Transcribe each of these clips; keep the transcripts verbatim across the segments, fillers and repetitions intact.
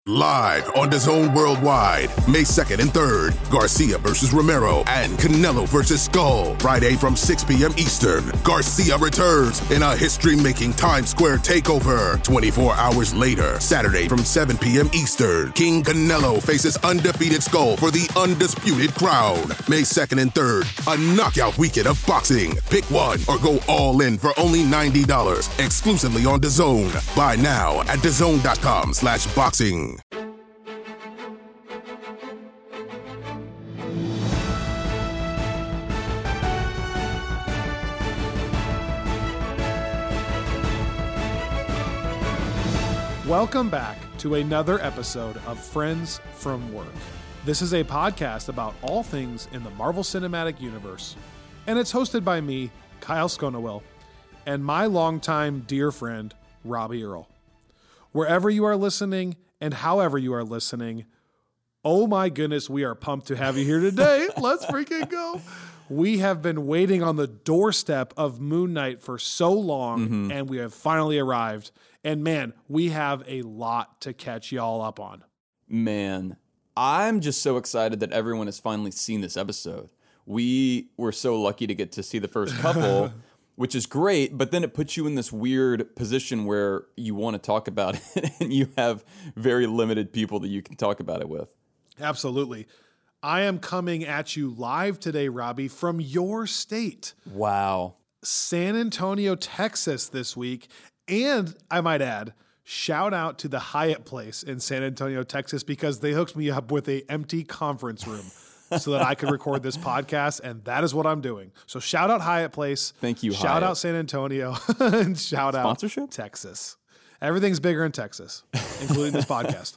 Live on DAZN Worldwide, May second and third, Garcia versus Romero and Canelo versus Skull. Friday from six p.m. Eastern, Garcia returns in a history-making Times Square takeover. twenty-four hours later, Saturday from seven p.m. Eastern, King Canelo faces undefeated Skull for the undisputed crown. May second and third, a knockout weekend of boxing. Pick one or go all in for only ninety dollars, exclusively on DAZN. Buy now at DAZN.com slash boxing. Welcome back to another episode of Friends from Work. This is a podcast about all things in the Marvel Cinematic Universe, and it's hosted by me, Kyle Sconowell, and my longtime dear friend, Robbie Earl. Wherever you are listening and however you are listening, oh my goodness, we are pumped to have you here today. Let's freaking go. We have been waiting on the doorstep of Moon Knight for so long, mm-hmm. and we have finally arrived. And man, we have a lot to catch y'all up on. Man, I'm just so excited that everyone has finally seen this episode. We were so lucky to get to see the first couple, which is great, but then it puts you in this weird position where you want to talk about it, and you have very limited people that you can talk about it with. Absolutely. I am coming at you live today, Robbie, from your state. Wow. San Antonio, Texas this week. And I might add, shout out to the Hyatt Place in San Antonio, Texas, because they hooked me up with an empty conference room so that I could record this podcast, and that is what I'm doing. So shout out Hyatt Place. Thank you, Shout Hyatt. out San Antonio, and shout Sponsorship? out Texas. Everything's bigger in Texas, including this podcast.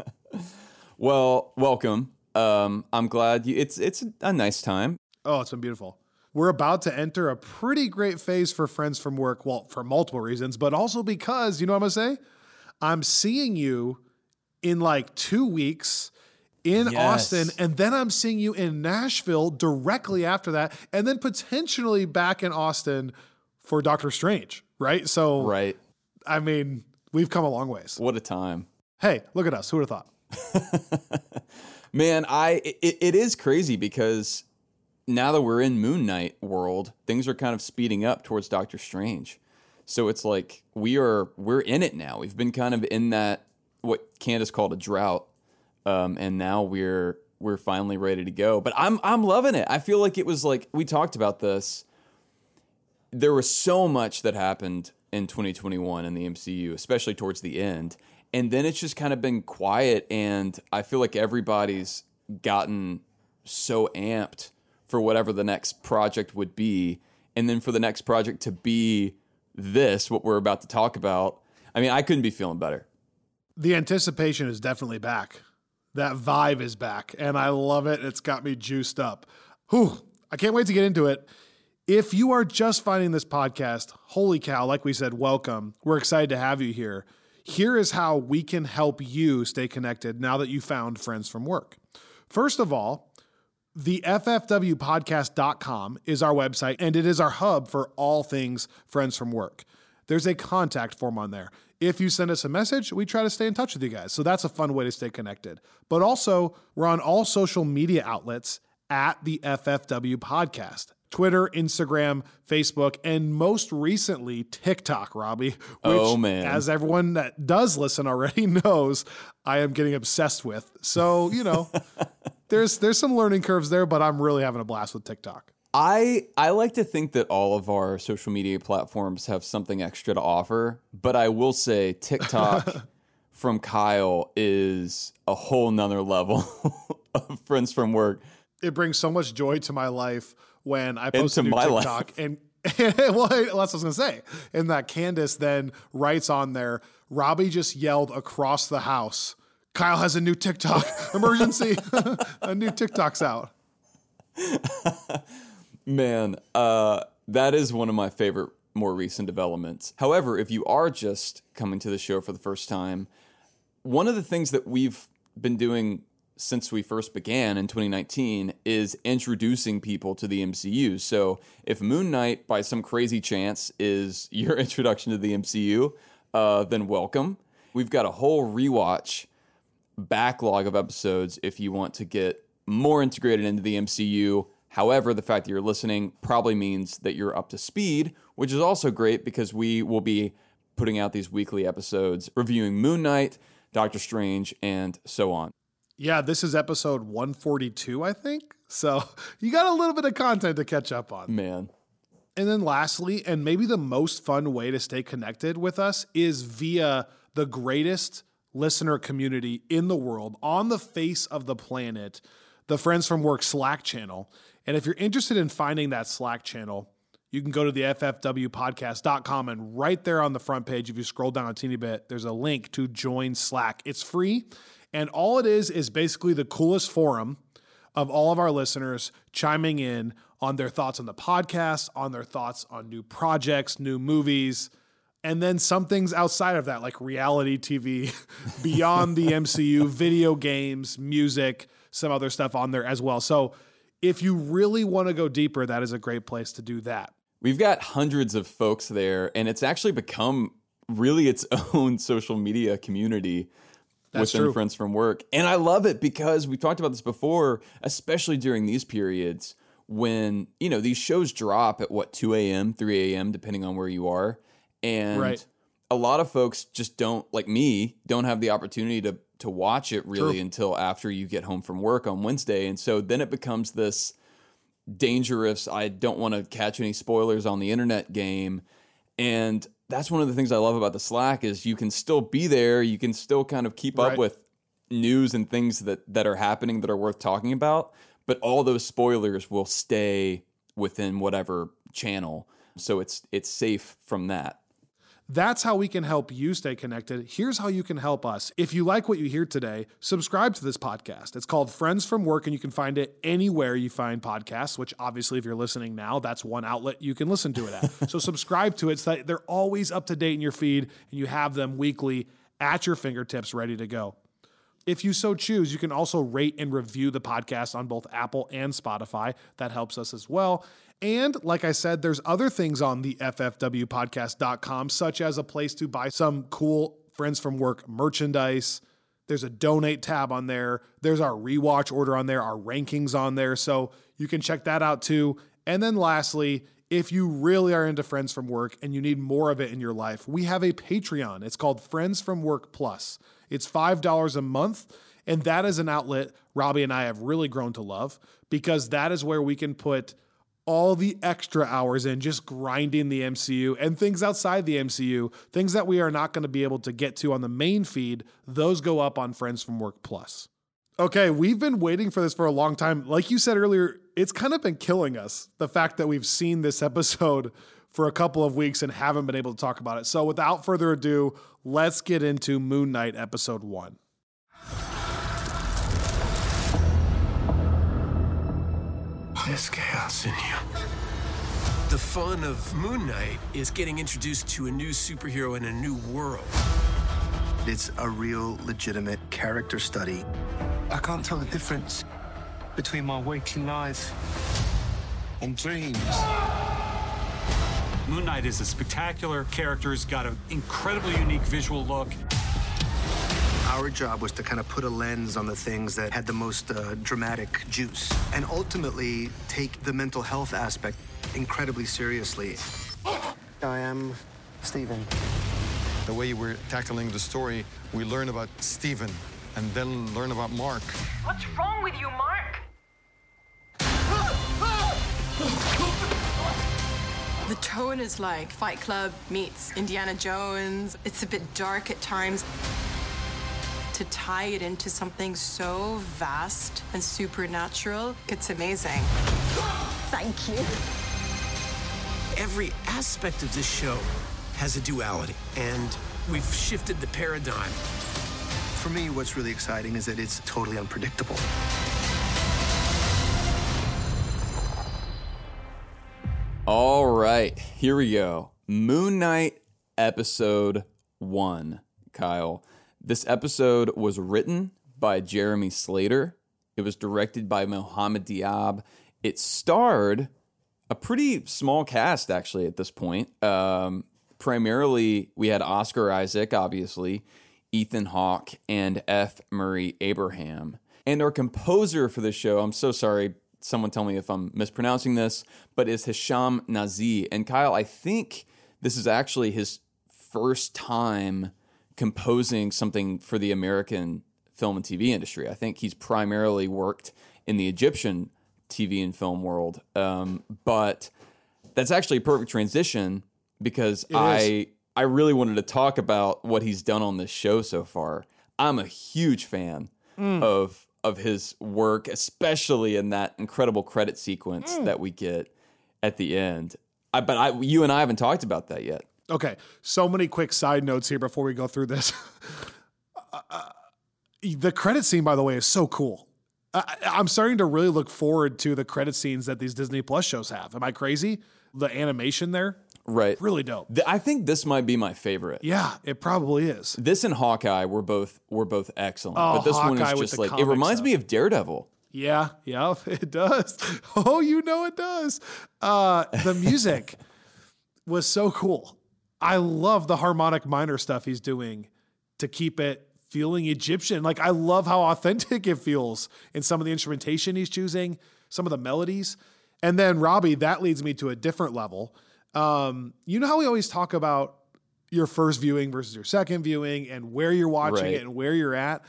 Well, welcome. Um, I'm glad you, it's it's a nice time. Oh, it's been beautiful. We're about to enter a pretty great phase for Friends from Work. Well, for multiple reasons, but also because, you know what I'm going to say? I'm seeing you in like two weeks in Yes. Austin, and then I'm seeing you in Nashville directly after that, and then potentially back in Austin for Doctor Strange, right? So, Right. I mean, we've come a long ways. What a time. Hey, look at us. Who would have thought? Man, I it, it is crazy because now that we're in Moon Knight world, things are kind of speeding up towards Doctor Strange. So it's like we are we're in it now. We've been kind of in that what Candace called a drought, um, and now we're we're finally ready to go. But I'm I'm loving it. I feel like it was like we talked about this. There was so much that happened in twenty twenty-one in the M C U, especially towards the end, and then it's just kind of been quiet. And I feel like everybody's gotten so amped for whatever the next project would be, and then for the next project to be this, what we're about to talk about. I mean, I couldn't be feeling better. The anticipation is definitely back. That vibe is back, and I love it. It's got me juiced up. Whew, I can't wait to get into it. If you are just finding this podcast, holy cow, like we said, welcome. We're excited to have you here. Here is how we can help you stay connected now that you found Friends from Work. First of all, the F F W podcast dot com is our website, and it is our hub for all things Friends from Work. There's a contact form on there. If you send us a message, we try to stay in touch with you guys. So that's a fun way to stay connected. But also, we're on all social media outlets at the F F W Podcast. Twitter, Instagram, Facebook, and most recently, TikTok, Robbie. Which, oh, man. As everyone that does listen already knows, I am getting obsessed with. So, you know, there's there's some learning curves there, but I'm really having a blast with TikTok. I I like to think that all of our social media platforms have something extra to offer, but I will say TikTok from Kyle is a whole nother level of Friends from Work. It brings so much joy to my life when I post Into a new my TikTok. life. And, well, that's what I was going to say. And that Candace then writes on there, Robbie just yelled across the house, Kyle has a new TikTok. Emergency. A new TikTok's out. Man, uh, that is one of my favorite more recent developments. However, if you are just coming to the show for the first time, one of the things that we've been doing since we first began in twenty nineteen is introducing people to the M C U. So if Moon Knight, by some crazy chance, is your introduction to the M C U, uh, then welcome. We've got a whole rewatch backlog of episodes if you want to get more integrated into the M C U. However, the fact that you're listening probably means that you're up to speed, which is also great because we will be putting out these weekly episodes reviewing Moon Knight, Doctor Strange, and so on. Yeah, this is episode one forty-two, I think. So you got a little bit of content to catch up on. Man. And then lastly, and maybe the most fun way to stay connected with us is via the greatest listener community in the world, on the face of the planet, the Friends from Work Slack channel. And if you're interested in finding that Slack channel, you can go to the F F W podcast dot com, and right there on the front page, if you scroll down a teeny bit, there's a link to join Slack. It's free, and all it is is basically the coolest forum of all of our listeners chiming in on their thoughts on the podcast, on their thoughts on new projects, new movies, and then some things outside of that, like reality T V, beyond the M C U, video games, music, some other stuff on there as well. So if you really want to go deeper, that is a great place to do that. We've got hundreds of folks there, and it's actually become really its own social media community. That's within true. Friends from Work. And I love it because we talked about this before, especially during these periods when, you know, these shows drop at what, two a.m., three a.m., depending on where you are. And right. a lot of folks just don't, like me, don't have the opportunity to to watch it really True. Until after you get home from work on Wednesday. And so then it becomes this dangerous, I don't want to catch any spoilers on the internet game. And that's one of the things I love about the Slack is you can still be there. You can still kind of keep right. up with news and things that, that are happening that are worth talking about. But all those spoilers will stay within whatever channel. So it's it's safe from that. That's how we can help you stay connected. Here's how you can help us. If you like what you hear today, subscribe to this podcast. It's called Friends from Work, and you can find it anywhere you find podcasts, which obviously if you're listening now, that's one outlet you can listen to it at. So subscribe to it so that they're always up to date in your feed and you have them weekly at your fingertips ready to go. If you so choose, you can also rate and review the podcast on both Apple and Spotify. That helps us as well. And like I said, there's other things on the F F W podcast dot com, such as a place to buy some cool Friends from Work merchandise. There's a donate tab on there. There's our rewatch order on there, our rankings on there. So you can check that out too. And then lastly, if you really are into Friends from Work and you need more of it in your life, we have a Patreon. It's called Friends from Work Plus. It's five dollars a month, and that is an outlet Robbie and I have really grown to love because that is where we can put all the extra hours in just grinding the M C U and things outside the M C U, things that we are not going to be able to get to on the main feed. Those go up on Friends from Work Plus. Okay, we've been waiting for this for a long time. Like you said earlier, it's kind of been killing us, the fact that we've seen this episode for a couple of weeks and haven't been able to talk about it. So without further ado, let's get into Moon Knight episode one. There's chaos in you. The fun of Moon Knight is getting introduced to a new superhero in a new world. It's a real, legitimate character study. I can't tell the difference between my waking life and dreams. Moon Knight is a spectacular character. He's got an incredibly unique visual look. Our job was to kind of put a lens on the things that had the most uh, dramatic juice and ultimately take the mental health aspect incredibly seriously. I am Stephen. The way we're tackling the story, we learn about Stephen and then learn about Mark. What's wrong with you, Mark? The tone is like Fight Club meets Indiana Jones. It's a bit dark at times. To tie it into something so vast and supernatural, it's amazing. Thank you. Every aspect of this show has a duality, and we've shifted the paradigm. For me, what's really exciting is that it's totally unpredictable. All right, here we go. Moon Knight episode one, Kyle. This episode was written by Jeremy Slater. It was directed by Mohamed Diab. It starred a pretty small cast, actually, at this point. Um, primarily, we had Oscar Isaac, obviously, Ethan Hawke and F. Murray Abraham. And our composer for the show, I'm so sorry, someone tell me if I'm mispronouncing this, but is Hisham Nazi. And Kyle, I think this is actually his first time composing something for the American film and T V industry. I think he's primarily worked in the Egyptian T V and film world. Um, but that's actually a perfect transition because It I is. I really wanted to talk about what he's done on this show so far. I'm a huge fan Mm. of of his work, especially in that incredible credit sequence Mm. that we get at the end. I, but I, you and I haven't talked about that yet. Okay, so many quick side notes here before we go through this. uh, the credit scene, by the way, is so cool. I, I'm starting to really look forward to the credit scenes that these Disney Plus shows have. Am I crazy? The animation there, Right. really dope. Th- I think this might be my favorite. Yeah, it probably is. This and Hawkeye were both were both excellent. Oh, but this one Hawkeye is with just the like, it comic reminds stuff. me of Daredevil. Yeah, yeah, it does. Oh, you know it does. Uh, the music was so cool. I love the harmonic minor stuff he's doing to keep it feeling Egyptian. Like, I love how authentic it feels in some of the instrumentation he's choosing, some of the melodies. And then, Robbie, that leads me to a different level. Um, you know how we always talk about your first viewing versus your second viewing and where you're watching Right. it and where you're at?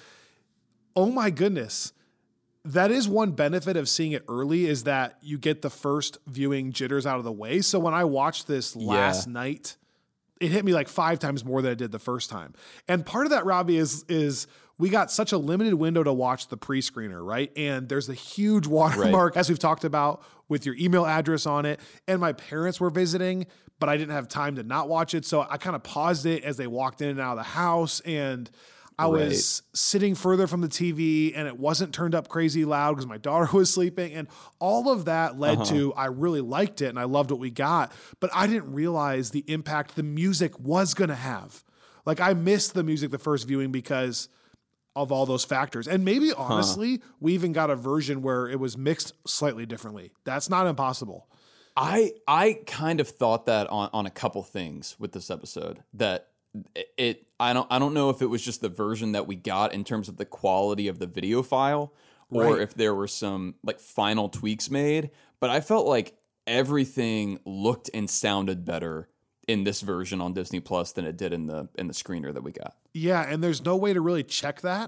Oh my goodness. That is one benefit of seeing it early, is that you get the first viewing jitters out of the way. So when I watched this last Yeah. night, it hit me like five times more than it did the first time. And part of that, Robbie, is is we got such a limited window to watch the pre-screener, right? And there's a huge watermark, as we've talked about, with your email address on it. And my parents were visiting, but I didn't have time to not watch it. So I kind of paused it as they walked in and out of the house. And I Right. was sitting further from the T V, and it wasn't turned up crazy loud because my daughter was sleeping. And all of that led Uh-huh. to, I really liked it and I loved what we got, but I didn't realize the impact the music was going to have. Like, I missed the music the first viewing because of all those factors. And maybe honestly, we even got a version where it was mixed slightly differently. That's not impossible. I I kind of thought that on, on a couple things with this episode, that it, it I don't I don't know if it was just the version that we got in terms of the quality of the video file, or Right. if there were some like final tweaks made, but I felt like everything looked and sounded better in this version on Disney Plus than it did in the in the screener that we got. Yeah, and there's no way to really check that.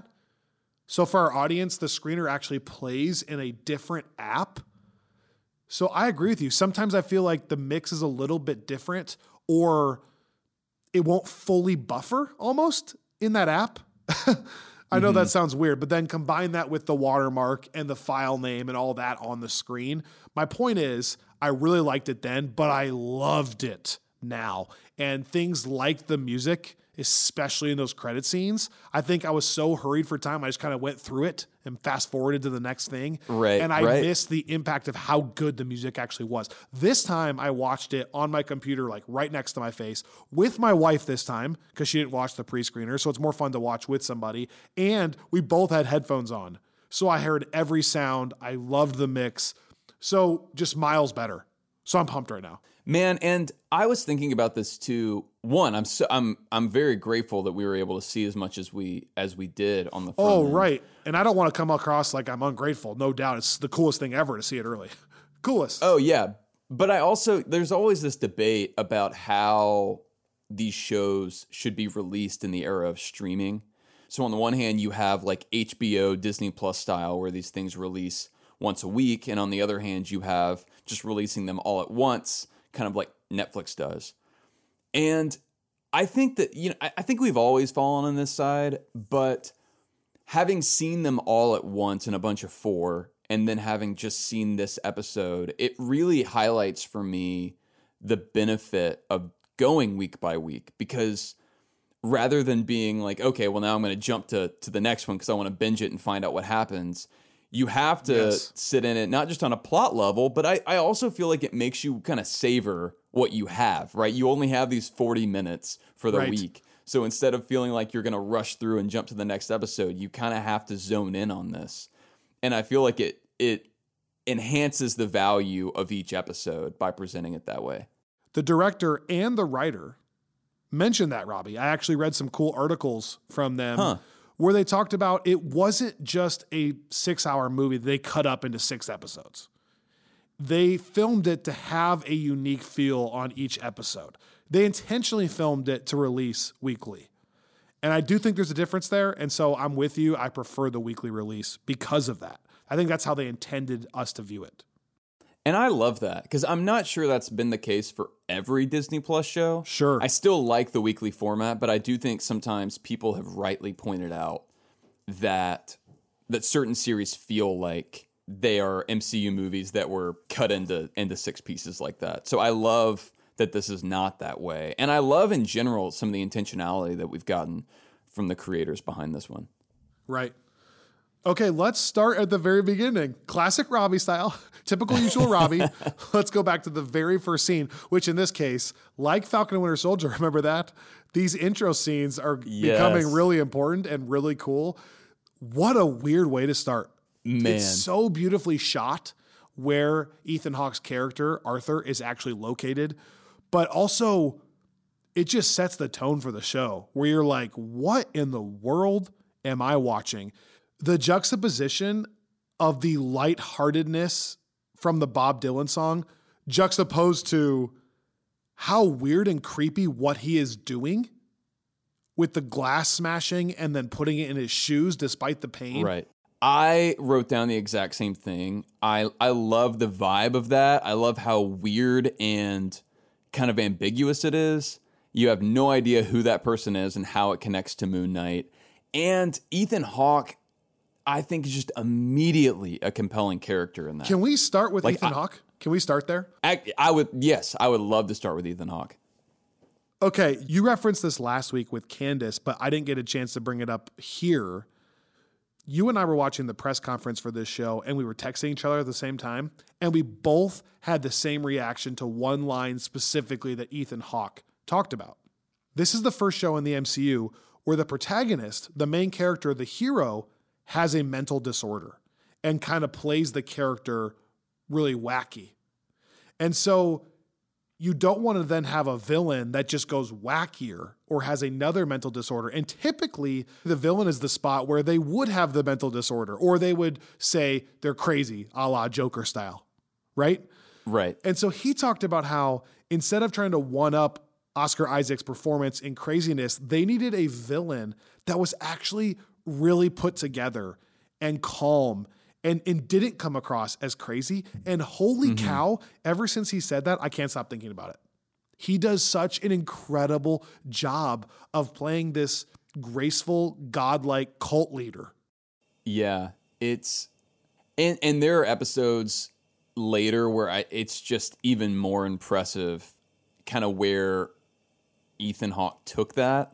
So for our audience, the screener actually plays in a different app. So I agree with you. Sometimes I feel like the mix is a little bit different, or it won't fully buffer almost in that app. I know Mm-hmm. that sounds weird, but then combine that with the watermark and the file name and all that on the screen. My point is, I really liked it then, but I loved it now. And things like the music, especially in those credit scenes, I think I was so hurried for time, I just kind of went through it and fast forwarded to the next thing. Right, And I right. missed the impact of how good the music actually was. This time I watched it on my computer, like right next to my face, with my wife this time, because she didn't watch the pre-screener. So it's more fun to watch with somebody. And we both had headphones on. So I heard every sound. I loved the mix. So just miles better. So I'm pumped right now. Man, and I was thinking about this too. One, I'm so, I'm I'm very grateful that we were able to see as much as we as we did on the front Oh, end. right. And I don't want to come across like I'm ungrateful. No doubt. It's the coolest thing ever to see it early. Coolest. Oh yeah, but I also there's always this debate about how these shows should be released in the era of streaming. So on the one hand, you have like H B O, Disney Plus style, where these things release once a week, and on the other hand, you have just releasing them all at once, kind of like Netflix does. And I think that, you know, I, I think we've always fallen on this side, but having seen them all at once in a bunch of four, and then having just seen this episode, it really highlights for me the benefit of going week by week, because rather than being like, okay, well now I'm going to jump to to the next one because I want to binge it and find out what happens, you have to Yes. sit in it, not just on a plot level, but I, I also feel like it makes you kind of savor what you have, right? You only have these forty minutes for the Right. week. So instead of feeling like you're going to rush through and jump to the next episode, you kind of have to zone in on this. And I feel like it it enhances the value of each episode by presenting it that way. The director and the writer mentioned that, Robbie. I actually read some cool articles from them Huh. where they talked about it wasn't just a six-hour movie they cut up into six episodes. They filmed it to have a unique feel on each episode. They intentionally filmed it to release weekly. And I do think there's a difference there. And so I'm with you. I prefer the weekly release because of that. I think that's how they intended us to view it. And I love that because I'm not sure that's been the case for every Disney Plus show. Sure. I still like the weekly format, but I do think sometimes people have rightly pointed out that that certain series feel like they are M C U movies that were cut into into six pieces like that. So I love that this is not that way. And I love in general some of the intentionality that we've gotten from the creators behind this one. Right. Okay, let's start at the very beginning. Classic Robbie style, typical usual Robbie. Let's go back to the very first scene, which in this case, like Falcon and Winter Soldier, remember that? These intro scenes are Yes. becoming really important and really cool. What a weird way to start. Man. It's so beautifully shot where Ethan Hawke's character, Arthur, is actually located, but also it just sets the tone for the show where you're like, what in the world am I watching? The juxtaposition of the lightheartedness from the Bob Dylan song juxtaposed to how weird and creepy what he is doing with the glass smashing and then putting it in his shoes despite the pain. Right. I wrote down the exact same thing. I I love the vibe of that. I love how weird and kind of ambiguous it is. You have no idea who that person is and how it connects to Moon Knight. And Ethan Hawke, I think, is just immediately a compelling character in that. Can we start with Like, Ethan I- Hawke? Can we start there? I, I would, yes, I would love to start with Ethan Hawke. Okay, you referenced this last week with Candace, but I didn't get a chance to bring it up here. You and I were watching the press conference for this show, and we were texting each other at the same time, and we both had the same reaction to one line specifically that Ethan Hawke talked about. This is the first show in the M C U where the protagonist, the main character, the hero, has a mental disorder and kind of plays the character really wacky. And so you don't want to then have a villain that just goes wackier or has another mental disorder. And typically the villain is the spot where they would have the mental disorder, or they would say they're crazy, a la Joker style, right? Right. And so he talked about how instead of trying to one up Oscar Isaac's performance in craziness, they needed a villain that was actually really put together and calm and, and didn't come across as crazy. And holy Mm-hmm. cow, ever since he said that, I can't stop thinking about it. He does such an incredible job of playing this graceful, godlike cult leader. Yeah, it's and and there are episodes later where I, it's just even more impressive, kind of where Ethan Hawke took that.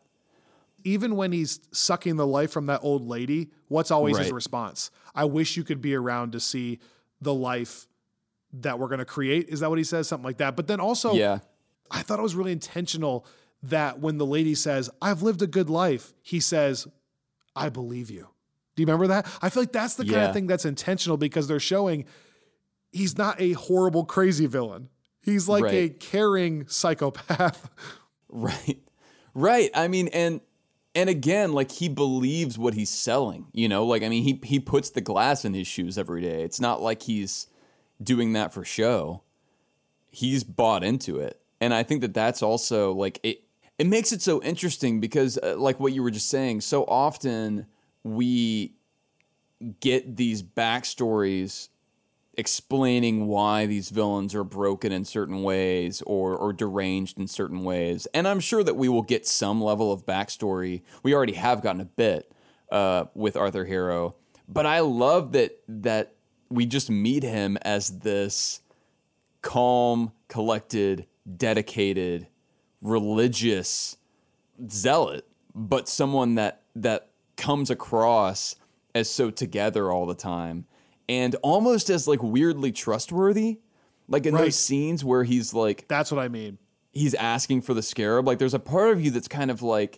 Even when he's sucking the life from that old lady, what's always his Right. response? I wish you could be around to see the life that we're going to create. Is that what he says? Something like that. But then also, Yeah, I thought it was really intentional that when the lady says, I've lived a good life, he says, I believe you. Do you remember that? I feel like that's the kind Yeah. of thing that's intentional because they're showing he's not a horrible, crazy villain. He's like a Right. caring psychopath. right, right. I mean, and and again, like he believes what he's selling. You know, like I mean, he he puts the glass in his shoes every day. It's not like he's doing that for show. He's bought into it, and I think that that's also like it. It makes it so interesting because, uh, like what you were just saying, so often we get these backstories explaining why these villains are broken in certain ways or or deranged in certain ways. And I'm sure that we will get some level of backstory. We already have gotten a bit uh, with Arthur Harrow, but I love that that we just meet him as this calm, collected, dedicated, religious zealot, but someone that that comes across as so together all the time and almost as like weirdly trustworthy. Like in Right. those scenes where he's like, That's what I mean. he's asking for the scarab. Like there's a part of you that's kind of like,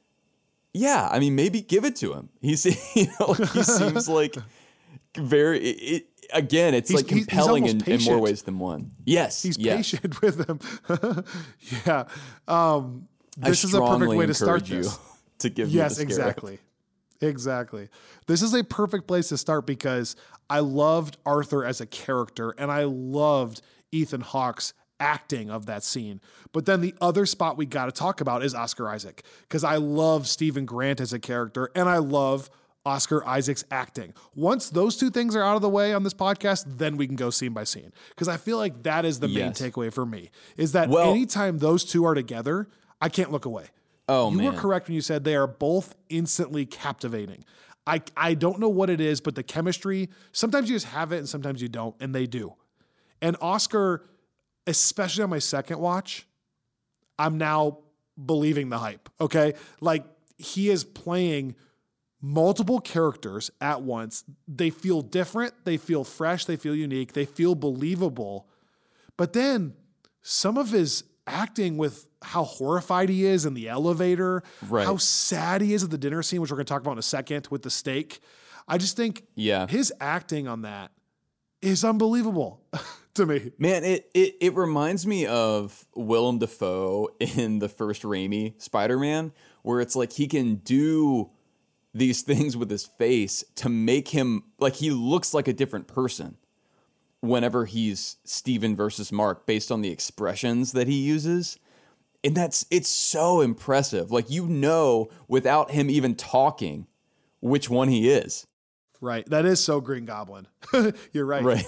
yeah, I mean, maybe give it to him. He's, you know, like he seems like very, it, it, again, it's He's- like he's- he's compelling almost in, in more patient. ways than one. Yes. He's yes. patient with them. Yeah. Um, this I is a perfect way to start you this. To give yes, you the script. exactly. Exactly. This is a perfect place to start because I loved Arthur as a character and I loved Ethan Hawke's acting of that scene. But then the other spot we got to talk about is Oscar Isaac because I love Stephen Grant as a character and I love Oscar Isaac's acting. Once those two things are out of the way on this podcast, then we can go scene by scene because I feel like that is the main yes. takeaway for me is that well, anytime those two are together, I can't look away. Oh, you man. were correct when you said they are both instantly captivating. I, I don't know what it is, but the chemistry, sometimes you just have it and sometimes you don't, and they do. And Oscar, especially on my second watch, I'm now believing the hype, okay? Like, he is playing multiple characters at once. They feel different, they feel fresh, they feel unique, they feel believable. But then some of his acting with how horrified he is in the elevator, right. how sad he is at the dinner scene, which we're going to talk about in a second with the steak. I just think yeah. his acting on that is unbelievable to me. Man, it, it it reminds me of Willem Dafoe in the first Raimi Spider-Man, where it's like he can do these things with his face to make him, like he looks like a different person whenever he's Steven versus Mark based on the expressions that he uses. And that's, it's so impressive. Like, you know, without him even talking, which one he is. Right. That is so Green Goblin. You're right. Right.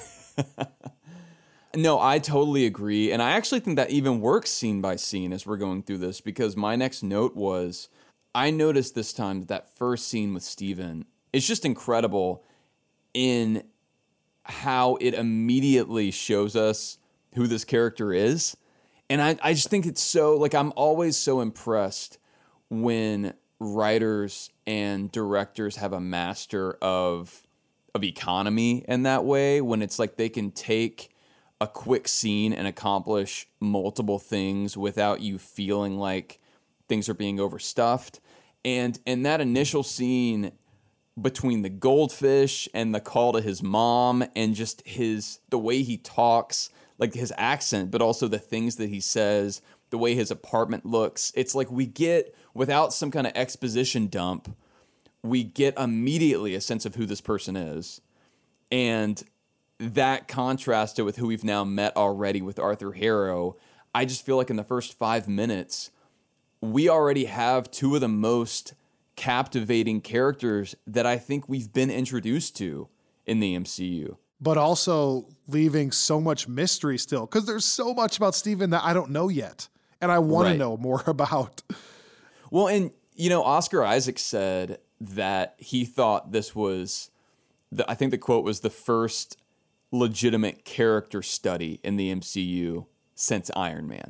No, I totally agree. And I actually think that even works scene by scene as we're going through this, because my next note was, I noticed this time that that first scene with Steven is just incredible in how it immediately shows us who this character is. And I, I just think it's so, like, I'm always so impressed when writers and directors have a master of of economy in that way, when it's like they can take a quick scene and accomplish multiple things without you feeling like things are being overstuffed. And in that initial scene between the goldfish and the call to his mom and just his the way he talks, like his accent, but also the things that he says, the way his apartment looks. It's like we get, without some kind of exposition dump, we get immediately a sense of who this person is. And that contrasted with who we've now met already with Arthur Harrow, I just feel like in the first five minutes, we already have two of the most captivating characters that I think we've been introduced to in the M C U. But also leaving so much mystery still, because there's so much about Steven that I don't know yet, and I want Right. to know more about. Well, and, you know, Oscar Isaac said that he thought this was, the, I think the quote was the first legitimate character study in the M C U since Iron Man,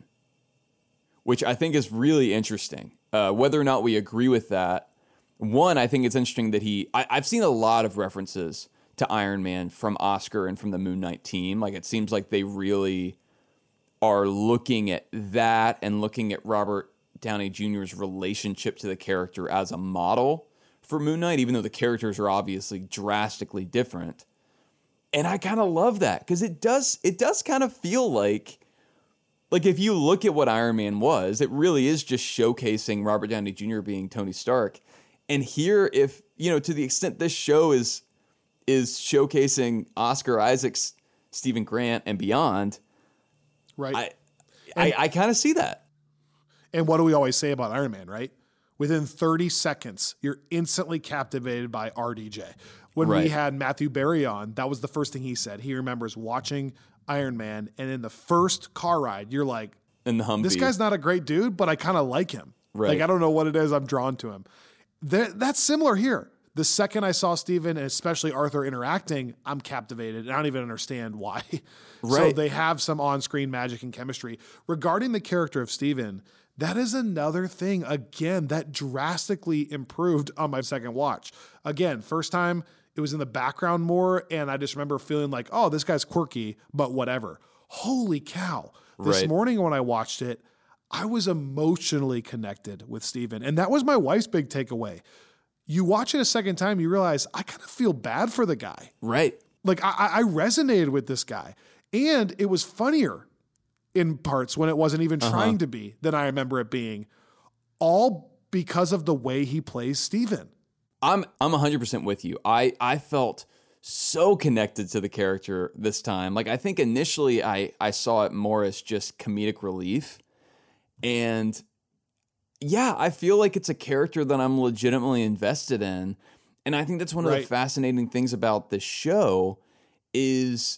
which I think is really interesting. Uh, whether or not we agree with that, one, I think it's interesting that he, I, I've seen a lot of references to Iron Man from Oscar and from the Moon Knight team. Like, it seems like they really are looking at that and looking at Robert Downey Junior's relationship to the character as a model for Moon Knight, even though the characters are obviously drastically different. And I kind of love that, because it does, it does kind of feel like, like if you look at what Iron Man was, it really is just showcasing Robert Downey Junior being Tony Stark. And here, if, you know, to the extent this show is is showcasing Oscar Isaac's Stephen Grant and beyond, Right. I I, I kind of see that. And what do we always say about Iron Man, right? Within thirty seconds, you're instantly captivated by R D J. When we Right. had Matthew Berry on, that was the first thing he said. He remembers watching Iron Man, and in the first car ride, you're like, In the Humvee. this guy's not a great dude, but I kind of like him. Right. Like, I don't know what it is, I'm drawn to him. That, that's similar here. The second I saw Steven and especially Arthur interacting, I'm captivated. And I don't even understand why. So Right. they have some on-screen magic and chemistry. Regarding the character of Steven, that is another thing, again, that drastically improved on my second watch. Again, first time, it was in the background more, and I just remember feeling like, oh, this guy's quirky, but whatever. Holy cow. This Right. morning when I watched it, I was emotionally connected with Steven. And that was my wife's big takeaway. You watch it a second time, you realize I kind of feel bad for the guy. Right. Like, I, I resonated with this guy. And it was funnier in parts when it wasn't even Uh-huh. trying to be than I remember it being. all because of the way he plays Steven. I'm I'm one hundred percent with you. I, I felt so connected to the character this time. Like, I think initially I, I saw it more as just comedic relief. And yeah, I feel like it's a character that I'm legitimately invested in. And I think that's one of Right. the fascinating things about the show is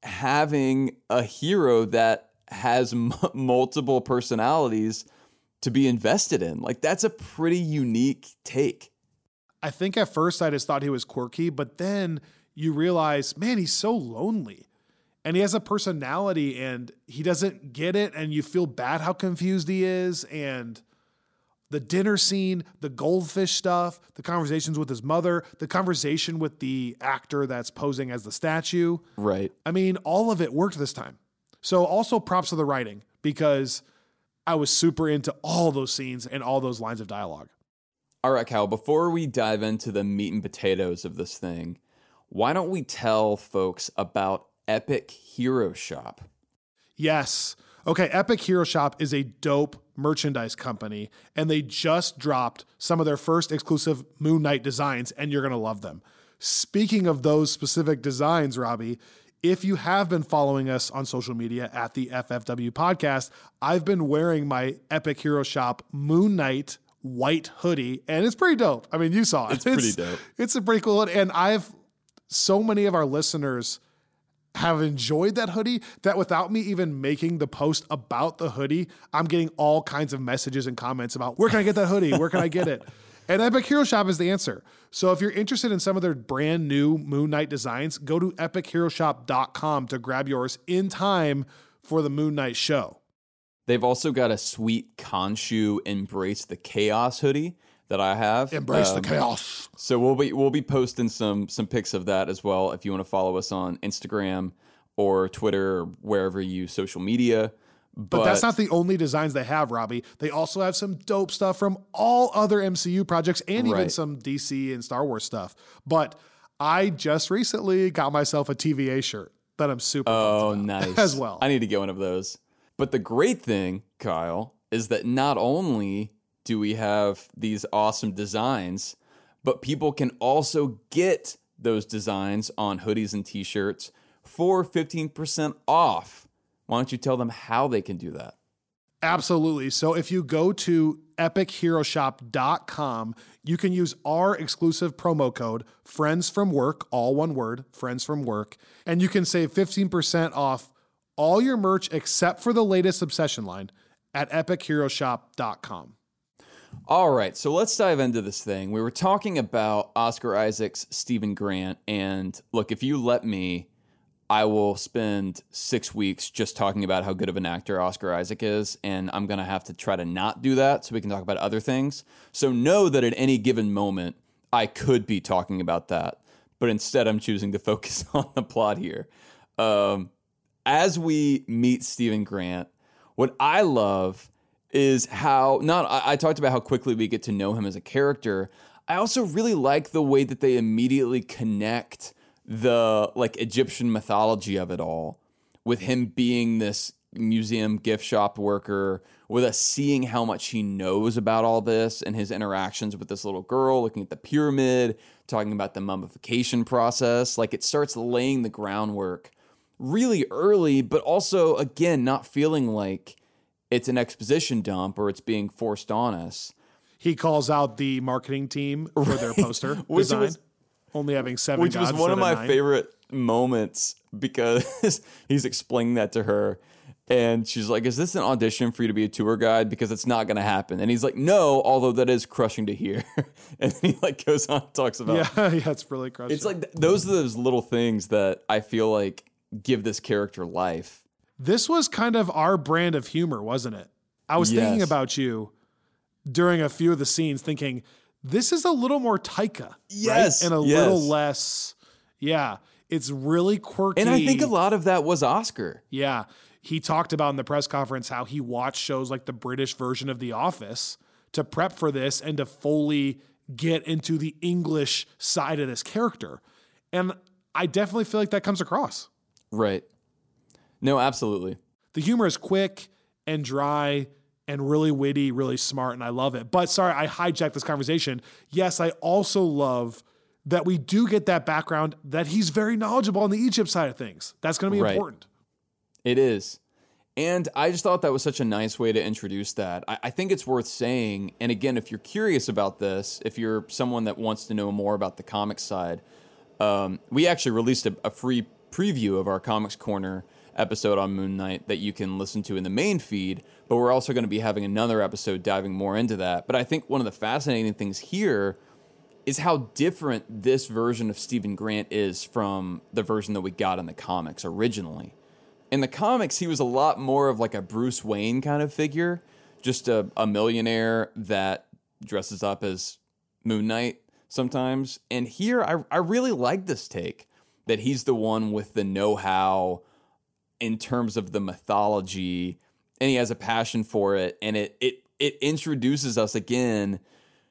having a hero that has m- multiple personalities to be invested in. Like, that's a pretty unique take. I think at first I just thought he was quirky, but then you realize, man, he's so lonely. And he has a personality and he doesn't get it. And you feel bad how confused he is. And the dinner scene, the goldfish stuff, the conversations with his mother, the conversation with the actor that's posing as the statue. Right. I mean, all of it worked this time. So also props to the writing, because I was super into all those scenes and all those lines of dialogue. All right, Kyle, before we dive into the meat and potatoes of this thing, why don't we tell folks about Epic Hero Shop? Yes. Okay, Epic Hero Shop is a dope merchandise company, and they just dropped some of their first exclusive Moon Knight designs, and you're going to love them. Speaking of those specific designs, Robbie, if you have been following us on social media at the F F W podcast, I've been wearing my Epic Hero Shop Moon Knight white hoodie, and it's pretty dope. I mean, you saw it. It's pretty dope. It's a pretty cool hoodie, and I've so many of our listeners have enjoyed that hoodie that without me even making the post about the hoodie, I'm getting all kinds of messages and comments about where can I get that hoodie? Where can I get it? And Epic Hero Shop is the answer. So if you're interested in some of their brand new Moon Knight designs, go to epic hero shop dot com to grab yours in time for the Moon Knight show. They've also got a sweet Khonshu Embrace the Chaos hoodie that I have. Embrace Um, the chaos. So we'll be we'll be posting some some pics of that as well if you want to follow us on Instagram or Twitter or wherever you use social media. But, But that's not the only designs they have, Robbie. They also have some dope stuff from all other M C U projects and even Right. some D C and Star Wars stuff. But I just recently got myself a T V A shirt that I'm super Oh, pumped about nice. as well. I need to get one of those. But the great thing, Kyle, is that not only do we have these awesome designs, but people can also get those designs on hoodies and t-shirts for fifteen percent off. Why don't you tell them how they can do that? Absolutely. So if you go to epic hero shop dot com, you can use our exclusive promo code Friends From Work, all one word, Friends From Work, and you can save fifteen percent off all your merch except for the latest Obsession line at epic hero shop dot com. All right, so let's dive into this thing. We were talking about Oscar Isaac's Stephen Grant, and look, if you let me, I will spend six weeks just talking about how good of an actor Oscar Isaac is, and I'm going to have to try to not do that so we can talk about other things. So know that at any given moment, I could be talking about that, but instead I'm choosing to focus on the plot here. Um, as we meet Stephen Grant, what I love is how, not I, I talked about how quickly we get to know him as a character. I also really like the way that they immediately connect the like Egyptian mythology of it all, with him being this museum gift shop worker, with us seeing how much he knows about all this and his interactions with this little girl, looking at the pyramid, talking about the mummification process. Like, it starts laying the groundwork really early, but also, again, not feeling like it's an exposition dump or it's being forced on us. He calls out the marketing team for their poster Which design, was- only having seven Which was gods one of instead my nine. favorite moments, because he's explaining that to her and she's like, is this an audition for you to be a tour guide? Because it's not going to happen. And he's like, no, although that is crushing to hear. And then he like goes on and talks about, Yeah, yeah, it's really crushing. it's like, th- those are those little things that I feel like give this character life. This was kind of our brand of humor, wasn't it? I was thinking Yes. about you during a few of the scenes, thinking this is a little more Taika, Yes, right? And a yes. little less, yeah. It's really quirky. And I think a lot of that was Oscar. Yeah. He talked about in the press conference how he watched shows like the British version of The Office to prep for this and to fully get into the English side of this character. And I definitely feel like that comes across. Right. No, absolutely. The humor is quick and dry and really witty, really smart, and I love it. But sorry, I hijacked this conversation. Yes, I also love that we do get that background that he's very knowledgeable on the Egypt side of things. That's going to be right. important. It is. And I just thought that was such a nice way to introduce that. I, I think it's worth saying, and again, if you're curious about this, if you're someone that wants to know more about the comics side, um, we actually released a, a free preview of our Comics Corner episode on Moon Knight that you can listen to in the main feed, but we're also going to be having another episode diving more into that. But I think one of the fascinating things here is how different this version of Stephen Grant is from the version that we got in the comics originally. In the comics, he was a lot more of like a Bruce Wayne kind of figure, just a, a millionaire that dresses up as Moon Knight sometimes. And here, I, I really like this take, that he's the one with the know-how in terms of the mythology, and he has a passion for it, and it it it introduces us again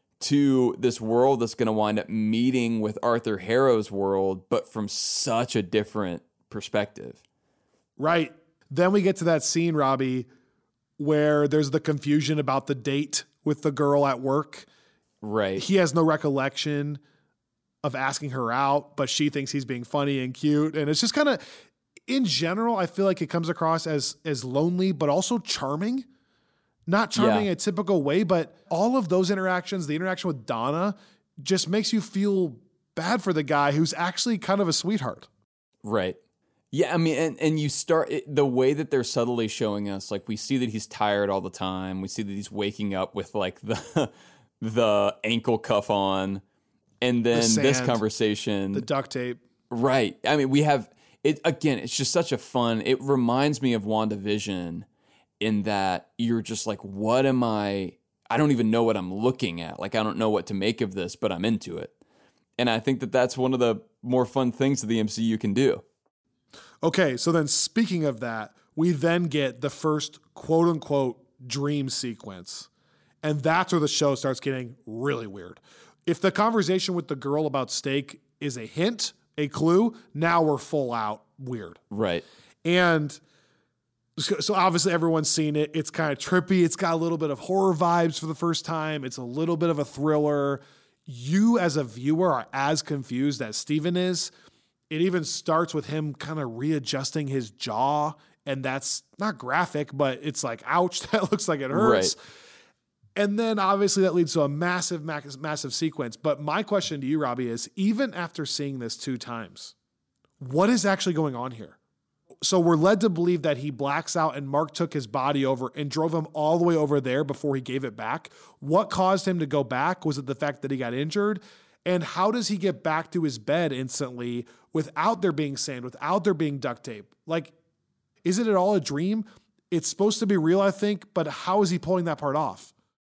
to this world that's going to wind up meeting with Arthur Harrow's world, but from such a different perspective. Right. Then we get to that scene, Robbie, where there's the confusion about the date with the girl at work. Right. He has no recollection of asking her out, but she thinks he's being funny and cute. And it's just kind of, in general, I feel like it comes across as as lonely, but also charming. Not charming Yeah. in a typical way, but all of those interactions, the interaction with Donna, just makes you feel bad for the guy who's actually kind of a sweetheart. Right. Yeah, I mean, and, and you start, it, the way that they're subtly showing us, like, we see that he's tired all the time. We see that he's waking up with, like, the the ankle cuff on. And then The sand, this conversation. the duct tape. Right. I mean, we have, it again, it's just such a fun, it reminds me of WandaVision in that you're just like, what am I, I don't even know what I'm looking at. Like, I don't know what to make of this, but I'm into it. And I think that that's one of the more fun things that the M C U can do. Okay, so then speaking of that, we then get the first quote unquote dream sequence. And that's where the show starts getting really weird. If the conversation with the girl about steak is a hint, a clue, now we're full out weird. Right. And so obviously everyone's seen it. It's kind of trippy. It's got a little bit of horror vibes for the first time. It's a little bit of a thriller. You as a viewer are as confused as Steven is. It even starts with him kind of readjusting his jaw. And that's not graphic, but it's like, ouch, that looks like it hurts. Right. And then obviously that leads to a massive, massive sequence. But my question to you, Robbie, is even after seeing this two times, what is actually going on here? So we're led to believe that he blacks out and Mark took his body over and drove him all the way over there before he gave it back. What caused him to go back? Was it the fact that he got injured? And how does he get back to his bed instantly without there being sand, without there being duct tape? Like, is it at all a dream? It's supposed to be real, I think, but how is he pulling that part off?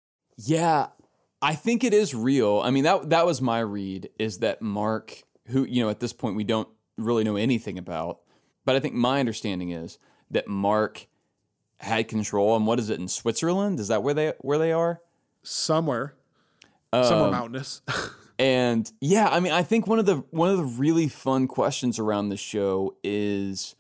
Yeah, I think it is real. I mean, that that was my read, is that Mark, who, you know, at this point we don't really know anything about, but I think my understanding is that Mark had control. And what is it, in Switzerland? Is that where they where they are? Somewhere. Um, Somewhere mountainous. And yeah, I mean, I think one of the one of the really fun questions around this show is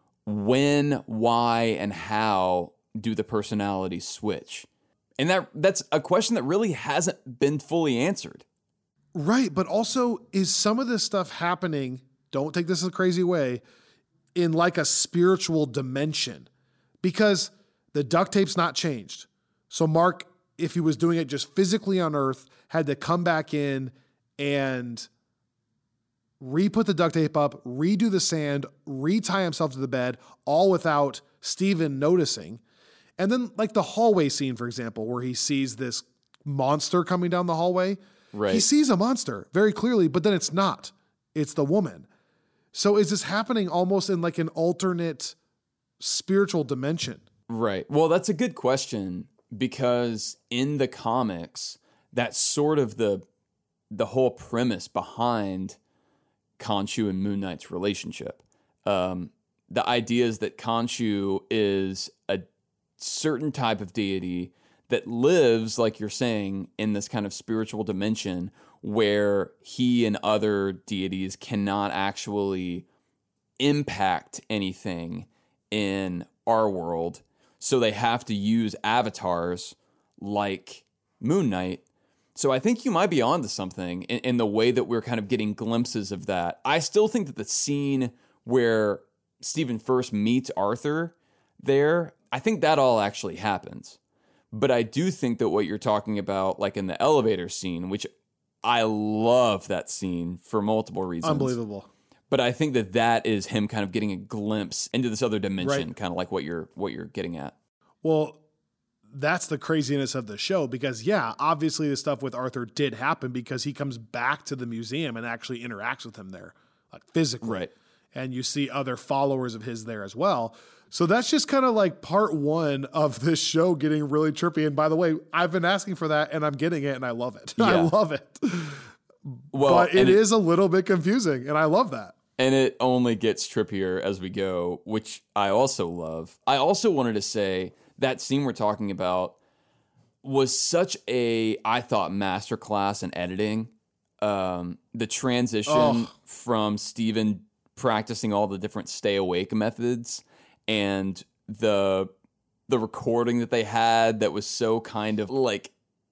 when, why, and how do the personalities switch? And that that's a question that really hasn't been fully answered. Right, but also, is some of this stuff happening, don't take this a crazy way, in like a spiritual dimension? Because the duct tape's not changed. So Mark, if he was doing it just physically on Earth, had to come back in and re-put the duct tape up, redo the sand, re-tie himself to the bed, all without Steven noticing. And then like the hallway scene, for example, where he sees this monster coming down the hallway. Right. He sees a monster very clearly, but then it's not. It's the woman. So is this happening almost in like an alternate spiritual dimension? Right. Well, that's a good question, because in the comics, that's sort of the the whole premise behind Khonshu and Moon Knight's relationship. Um, the idea is that Khonshu is a certain type of deity that lives, like you're saying, in this kind of spiritual dimension where he and other deities cannot actually impact anything in our world. So they have to use avatars like Moon Knight. So I think you might be onto something in, in the way that we're kind of getting glimpses of that. I still think that the scene where Stephen first meets Arthur there, I think that all actually happens. But I do think that what you're talking about, like in the elevator scene, which I love that scene for multiple reasons. Unbelievable. But I think that that is him kind of getting a glimpse into this other dimension, Right. kind of like what you're what you're getting at. Well, that's the craziness of the show because, yeah, obviously the stuff with Arthur did happen because he comes back to the museum and actually interacts with him there, like physically. Right. And you see other followers of his there as well. So that's just kind of like part one of this show getting really trippy. And by the way, I've been asking for that and I'm getting it and I love it. I Yeah. love it. Well, but it and is a little bit confusing and I love that. And it only gets trippier as we go, which I also love. I also wanted to say that scene we're talking about was such a, I thought, masterclass in editing. Um, the transition Oh. from Steven practicing all the different stay awake methods and the the recording that they had that was so kind of like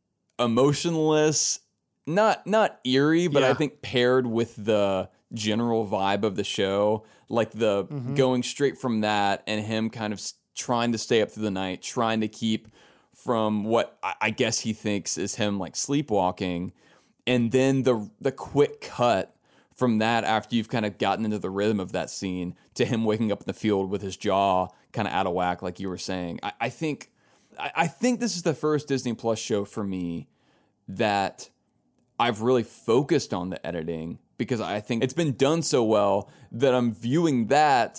emotionless, not not eerie, but Yeah. I think paired with the general vibe of the show, like the Mhm. going straight from that and him kind of s- trying to stay up through the night, trying to keep from what I, I guess he thinks is him like sleepwalking, and then the the quick cut from that after you've kind of gotten into the rhythm of that scene to him waking up in the field with his jaw kind of out of whack, like you were saying. I, I think I, I think this is the first Disney Plus show for me that I've really focused on the editing because I think it's been done so well that I'm viewing that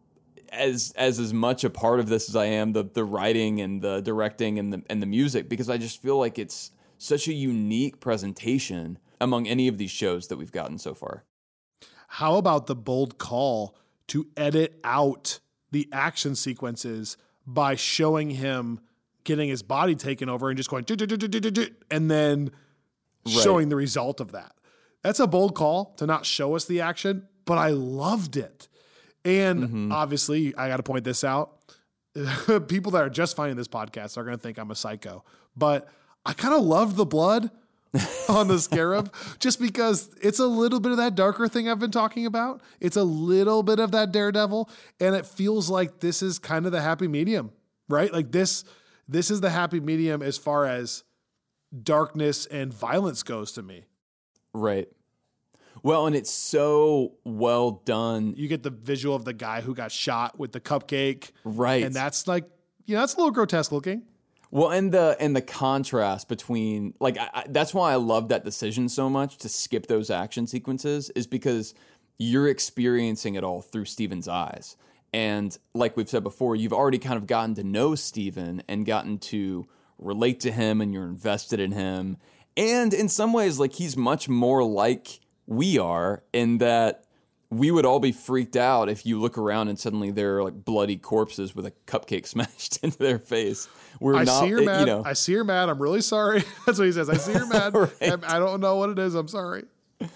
as as as much a part of this as I am the the writing and the directing and the and the music, because I just feel like it's such a unique presentation among any of these shows that we've gotten so far. How about the bold call to edit out the action sequences by showing him getting his body taken over and just going, "Du- du- du- du- du- du- du," and then Right. showing the result of that. That's a bold call to not show us the action, but I loved it. And Mm-hmm. obviously, I got to point this out. People that are just finding this podcast are going to think I'm a psycho, but I kind of love the blood on the scarab just because it's a little bit of that darker thing I've been talking about. It's a little bit of that Daredevil, and it feels like this is kind of the happy medium, right? Like this, this is the happy medium as far as darkness and violence goes to me. Right. Well, and it's so well done. You get the visual of the guy who got shot with the cupcake. Right. And that's like, you know, that's a little grotesque looking. Well, and the and the contrast between, like, I, I, that's why I love that decision so much to skip those action sequences, is because you're experiencing it all through Steven's eyes. And like we've said before, you've already kind of gotten to know Steven and gotten to relate to him, and you're invested in him. And in some ways, like, he's much more like we are in that we would all be freaked out if you look around and suddenly there are like bloody corpses with a cupcake smashed into their face. We're I not, see her it- mad. you know. I see her mad. I'm really sorry. That's what he says. I see her mad. Right. and I don't know what it is. I'm sorry.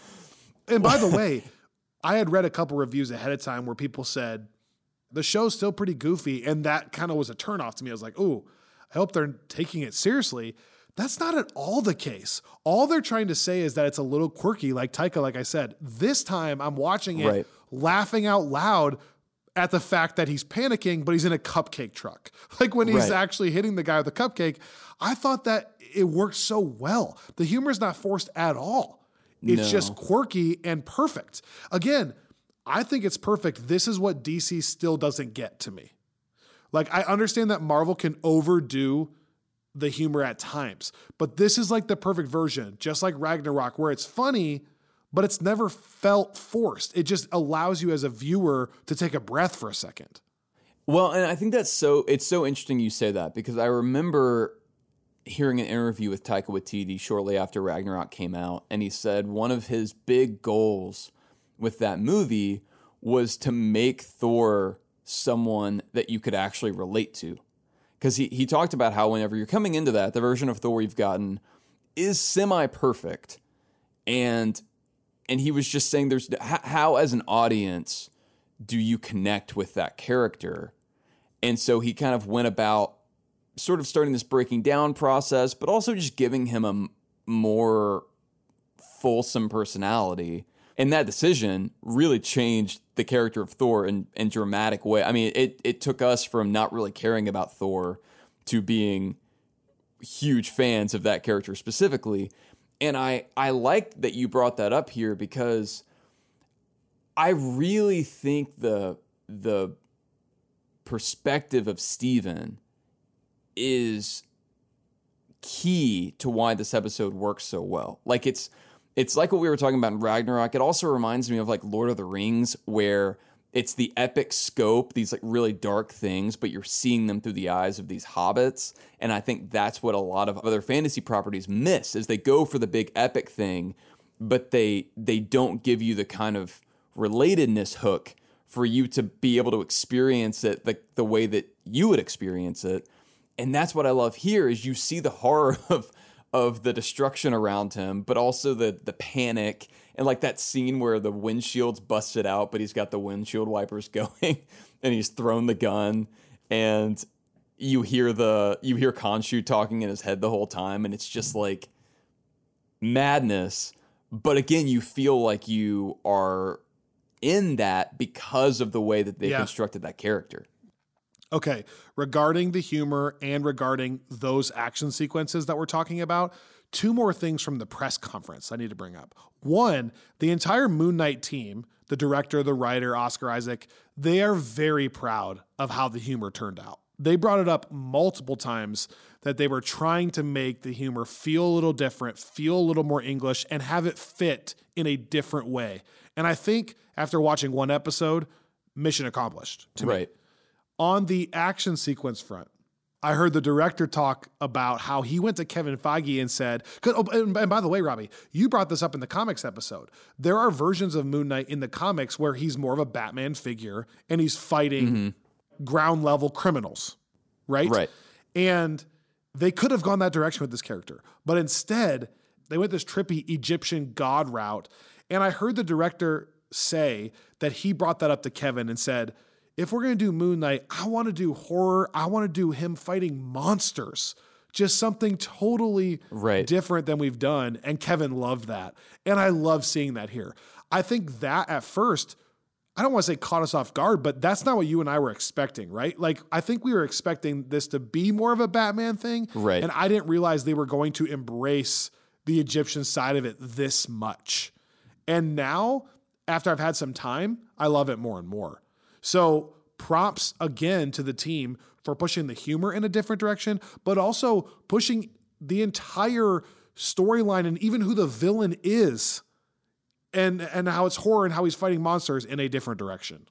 And by the way, I had read a couple reviews ahead of time where people said the show's still pretty goofy. And that kind of was a turnoff to me. I was like, ooh, I hope they're taking it seriously. That's not at all the case. All they're trying to say is that it's a little quirky, like Taika, like I said. This time I'm watching it Right. laughing out loud at the fact that he's panicking, but he's in a cupcake truck. Like when he's Right. actually hitting the guy with the cupcake, I thought that it worked so well. The humor is not forced at all. It's No. just quirky and perfect. Again, I think it's perfect. This is what D C still doesn't get to me. Like, I understand that Marvel can overdo the humor at times, but this is like the perfect version, just like Ragnarok, where it's funny, but it's never felt forced. It just allows you as a viewer to take a breath for a second. Well, and I think that's so, it's so interesting you say that, because I remember hearing an interview with Taika Waititi shortly after Ragnarok came out, and he said one of his big goals with that movie was to make Thor someone that you could actually relate to. Because he, he talked about how whenever you're coming into that, the version of Thor you've gotten is semi-perfect. And and he was just saying there's how, how as an audience do you connect with that character? And so he kind of went about sort of starting this breaking down process, but also just giving him a m- more fulsome personality. And that decision really changed the character of Thor in in dramatic way. I mean, it it took us from not really caring about Thor to being huge fans of that character specifically. And I, I like that you brought that up here because I really think the the perspective of Steven is key to why this episode works so well. Like it's it's like what we were talking about in Ragnarok. It also reminds me of like Lord of the Rings, where it's the epic scope, these like really dark things, but you're seeing them through the eyes of these hobbits. And I think that's what a lot of other fantasy properties miss, is they go for the big epic thing, but they they don't give you the kind of relatedness hook for you to be able to experience it the, the way that you would experience it. And that's what I love here, is you see the horror of of the destruction around him, but also the the panic. And like that scene where the windshield's busted out, but he's got the windshield wipers going and he's thrown the gun, and you hear the you hear Khonshu talking in his head the whole time, and it's just like madness. But again, you feel like you are in that because of the way that they yeah. constructed that character. Okay, regarding the humor and regarding those action sequences that we're talking about, two more things from the press conference I need to bring up. One, the entire Moon Knight team, the director, the writer, Oscar Isaac, they are very proud of how the humor turned out. They brought it up multiple times that they were trying to make the humor feel a little different, feel a little more English, and have it fit in a different way. And I think after watching one episode, mission accomplished to right. me. On the action sequence front, I heard the director talk about how he went to Kevin Feige and said, oh, and, and by the way, Robbie, you brought this up in the comics episode. There are versions of Moon Knight in the comics where he's more of a Batman figure and he's fighting mm-hmm. ground level criminals, right? Right. And they could have gone that direction with this character, but instead they went this trippy Egyptian god route. And I heard the director say that he brought that up to Kevin and said, if we're going to do Moon Knight, I want to do horror. I want to do him fighting monsters. Just something totally right. different than we've done. And Kevin loved that. And I love seeing that here. I think that at first, I don't want to say caught us off guard, but that's not what you and I were expecting, right? Like, I think we were expecting this to be more of a Batman thing. Right. And I didn't realize they were going to embrace the Egyptian side of it this much. And now, after I've had some time, I love it more and more. So props again to the team for pushing the humor in a different direction, but also pushing the entire storyline and even who the villain is and, and how it's horror and how he's fighting monsters in a different direction.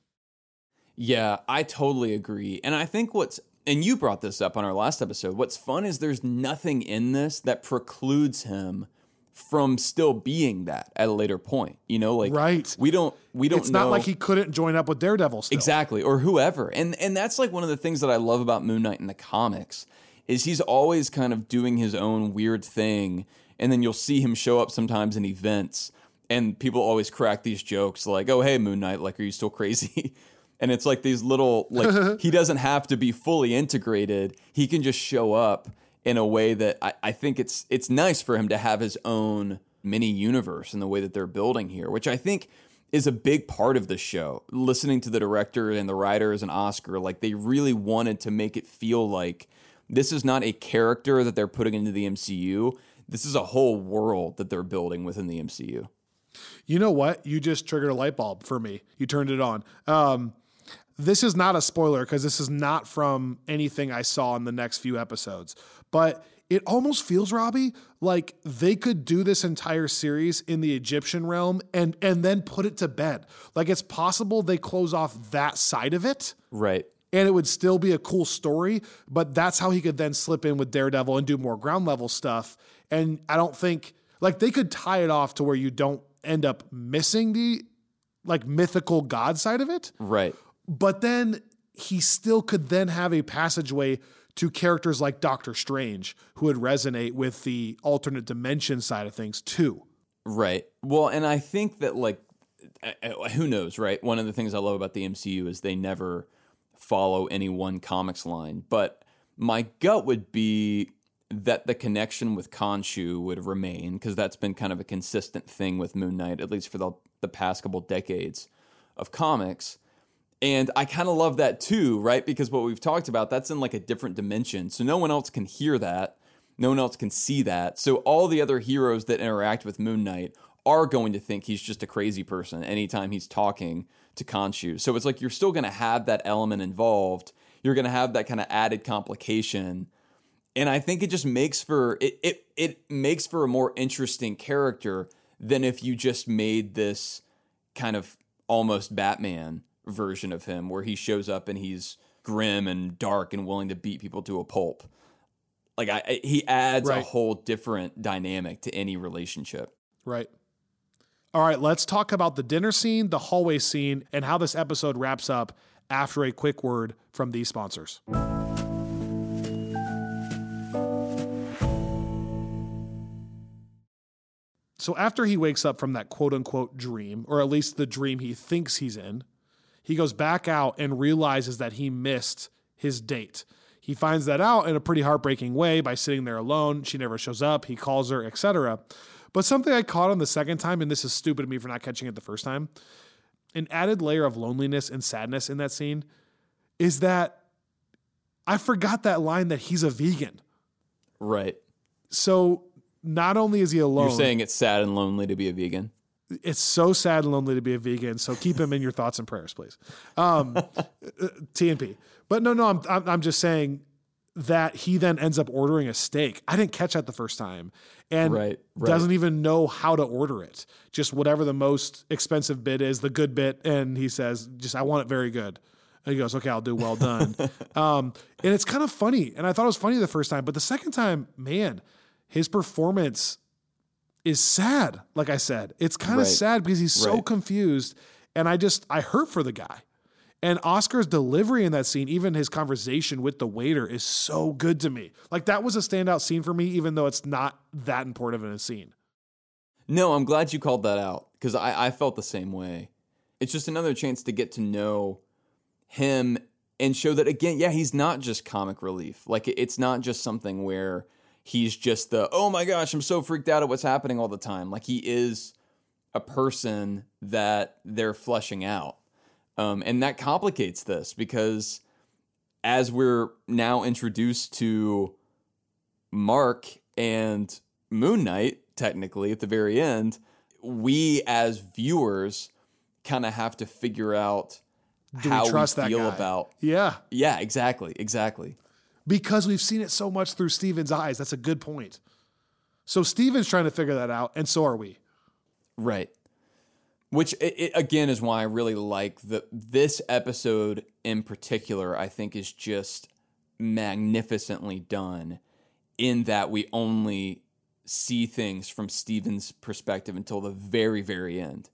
Yeah, I totally agree. And I think what's, and you brought this up on our last episode, what's fun is there's nothing in this that precludes him from still being that at a later point, you know, like right. we don't, we don't it's know. Not like he couldn't join up with Daredevil still. Exactly. Or whoever. And, and that's like one of the things that I love about Moon Knight in the comics is he's always kind of doing his own weird thing. And then you'll see him show up sometimes in events and people always crack these jokes like, oh, hey, Moon Knight, like, are you still crazy? And it's like these little, like, he doesn't have to be fully integrated. He can just show up in a way that I, I think it's it's nice for him to have his own mini universe in the way that they're building here, which I think is a big part of the show. Listening to the director and the writers and Oscar, like they really wanted to make it feel like this is not a character that they're putting into the M C U. This is a whole world that they're building within the M C U. You know what? You just triggered a light bulb for me. You turned it on. Um, this is not a spoiler because this is not from anything I saw in the next few episodes. But it almost feels, Robbie, like they could do this entire series in the Egyptian realm and and then put it to bed. Like it's possible they close off that side of it. Right. And it would still be a cool story, but that's how he could then slip in with Daredevil and do more ground level stuff. And I don't think, like they could tie it off to where you don't end up missing the like mythical God side of it. Right. But then he still could then have a passageway to characters like Doctor Strange who would resonate with the alternate dimension side of things too. Right. Well, and I think that like, who knows, right? One of the things I love about the M C U is they never follow any one comics line. But my gut would be that the connection with Khonshu would remain, because that's been kind of a consistent thing with Moon Knight, at least for the, the past couple decades of comics. And I kind of love that too, right? Because what we've talked about, that's in like a different dimension. So no one else can hear that. No one else can see that. So all the other heroes that interact with Moon Knight are going to think he's just a crazy person anytime he's talking to Khonshu. So it's like you're still going to have that element involved. You're going to have that kind of added complication. And I think it just makes for it, it it makes for a more interesting character than if you just made this kind of almost Batman version of him where he shows up and he's grim and dark and willing to beat people to a pulp. Like I, he adds right. a whole different dynamic to any relationship. Right. All right, let's talk about the dinner scene, the hallway scene, and how this episode wraps up after a quick word from these sponsors. So after he wakes up from that quote-unquote dream, or at least the dream he thinks he's in, he goes back out and realizes that he missed his date. He finds that out in a pretty heartbreaking way by sitting there alone. She never shows up. He calls her, et cetera. But something I caught on the second time, and this is stupid of me for not catching it the first time, an added layer of loneliness and sadness in that scene is that I forgot that line that he's a vegan. Right. So not only is he alone. You're saying it's sad and lonely to be a vegan? It's so sad and lonely to be a vegan. So keep him in your thoughts and prayers, please. Um, T N P. But no, no, I'm, I'm I'm just saying that he then ends up ordering a steak. I didn't catch that the first time, and right, right. doesn't even know how to order it. Just whatever the most expensive bit is, the good bit, and he says, "Just I want it very good." And he goes, "Okay, I'll do well done." um, and it's kind of funny, and I thought it was funny the first time, but the second time, man, his performance is sad. Like I said, it's kind of right. sad because he's so right. confused, and I just I hurt for the guy. And Oscar's delivery in that scene, even his conversation with the waiter, is so good to me. Like, that was a standout scene for me, even though it's not that important in a scene. No, I'm glad you called that out, because I, I felt the same way. It's just another chance to get to know him and show that, again, yeah, he's not just comic relief. Like, it's not just something where he's just the, oh my gosh, I'm so freaked out at what's happening all the time. Like, he is a person that they're fleshing out. Um, and that complicates this because as we're now introduced to Mark and Moon Knight, technically at the very end, we as viewers kind of have to figure out Do how we, trust we feel that guy? about. Yeah. Yeah, exactly. Exactly. Because we've seen it so much through Steven's eyes. That's a good point. So Steven's trying to figure that out, and so are we. Right. Which, it, it, again, is why I really like the this episode in particular, I think is just magnificently done in that we only see things from Steven's perspective until the very, very end.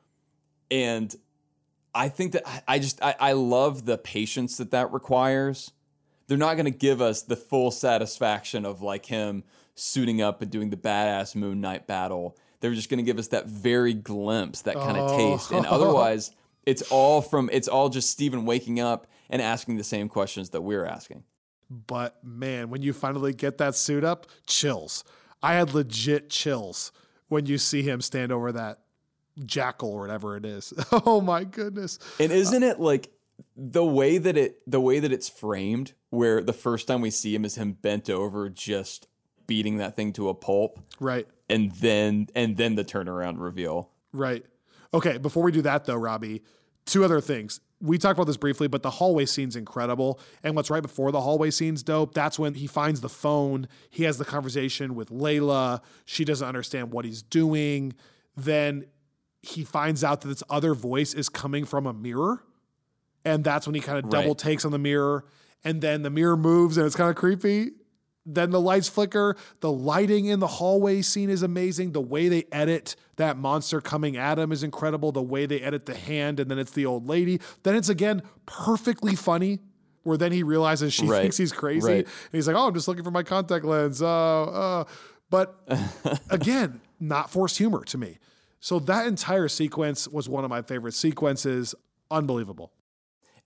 And I think that I, I just, I, I love the patience that that requires. They're not going to give us the full satisfaction of like him suiting up and doing the badass Moon Knight battle. They're just going to give us that very glimpse, that kind of oh. taste. And otherwise, it's all from, it's all just Steven waking up and asking the same questions that we're asking. But man, when you finally get that suit up, chills. I had legit chills when you see him stand over that jackal or whatever it is. Oh my goodness. And isn't it like the way that it, the way that it's framed, where the first time we see him is him bent over, just beating that thing to a pulp. Right. And then and then the turnaround reveal. Right. Okay, before we do that though, Robbie, two other things. We talked about this briefly, but the hallway scene's incredible. And what's right before the hallway scene's dope. That's when he finds the phone. He has the conversation with Layla. She doesn't understand what he's doing. Then he finds out that this other voice is coming from a mirror. And that's when he kind of double Right. takes on the mirror. And then the mirror moves and it's kind of creepy. Then the lights flicker. The lighting in the hallway scene is amazing. The way they edit that monster coming at him is incredible. The way they edit the hand and then it's the old lady. Then it's again perfectly funny where then he realizes she Right. thinks he's crazy. Right. And he's like, oh, I'm just looking for my contact lens. Uh, uh. But again, not forced humor to me. So that entire sequence was one of my favorite sequences. Unbelievable.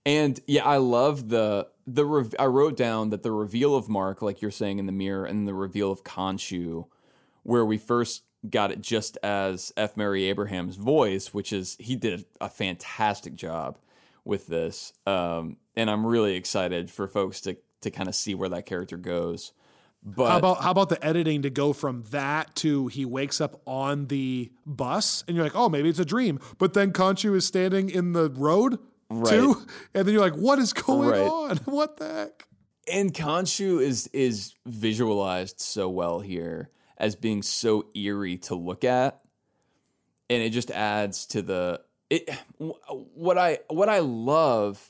And yeah, I love the the rev- I wrote down that the reveal of Mark, like you're saying in the mirror, and the reveal of Khonshu, where we first got it just as F. Murray Abraham's voice, which is he did a fantastic job with this, um, and I'm really excited for folks to to kind of see where that character goes. But how about how about the editing to go from that to he wakes up on the bus and you're like, oh, maybe it's a dream, but then Khonshu is standing in the road. Right. Too? And then you're like, what is going right. on? What the heck? And Khonshu is is visualized so well here as being so eerie to look at. And it just adds to the it what I what I love,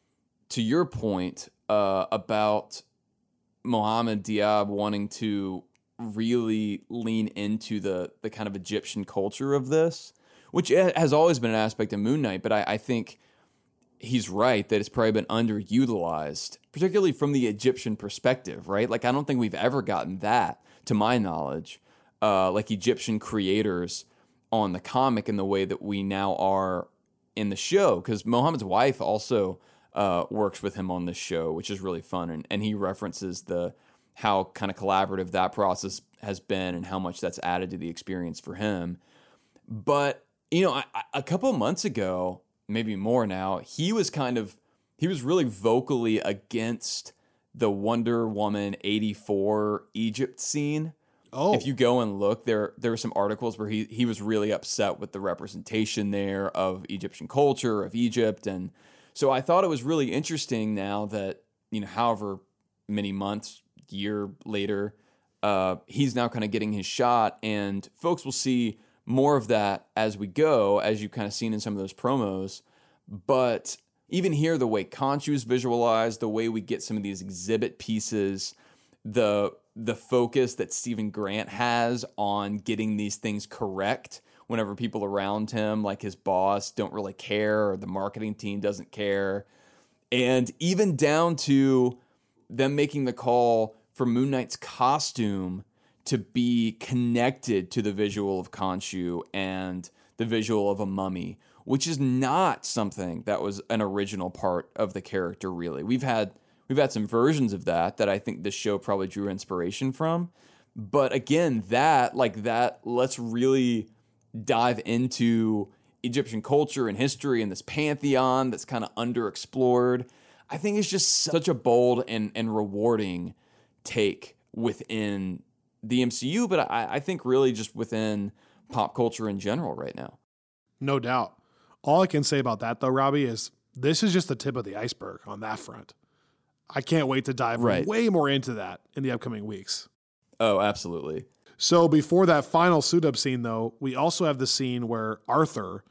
to your point, uh, about Mohammed Diab wanting to really lean into the the kind of Egyptian culture of this, which has always been an aspect of Moon Knight, but I, I think he's right that it's probably been underutilized, particularly from the Egyptian perspective, right? Like, I don't think we've ever gotten that, to my knowledge, uh, like Egyptian creators on the comic in the way that we now are in the show. Because Mohammed's wife also uh, works with him on this show, which is really fun. And, and he references the how kind of collaborative that process has been and how much that's added to the experience for him. But, you know, I, I, a couple months ago, maybe more now, he was kind of, he was really vocally against the Wonder Woman eighty-four Egypt scene. Oh. If you go and look, there there were some articles where he, he was really upset with the representation there of Egyptian culture, of Egypt. And so I thought it was really interesting now that, you know, however many months, year later, uh, he's now kind of getting his shot, and folks will see more of that as we go, as you've kind of seen in some of those promos. But even here, the way Khonshu is visualized, the way we get some of these exhibit pieces, the the focus that Stephen Grant has on getting these things correct whenever people around him, like his boss, don't really care, or the marketing team doesn't care. And even down to them making the call for Moon Knight's costume to be connected to the visual of Khonshu and the visual of a mummy, which is not something that was an original part of the character, really. We've had we've had some versions of that that I think this show probably drew inspiration from. But again, that, like that, let's really dive into Egyptian culture and history and this pantheon that's kind of underexplored. I think it's just such a bold and, and rewarding take within the M C U, but I, I think really just within pop culture in general right now. No doubt. All I can say about that, though, Robbie, is this is just the tip of the iceberg on that front. I can't wait to dive right. way more into that in the upcoming weeks. Oh, absolutely. So before that final suit-up scene, though, we also have the scene where Arthur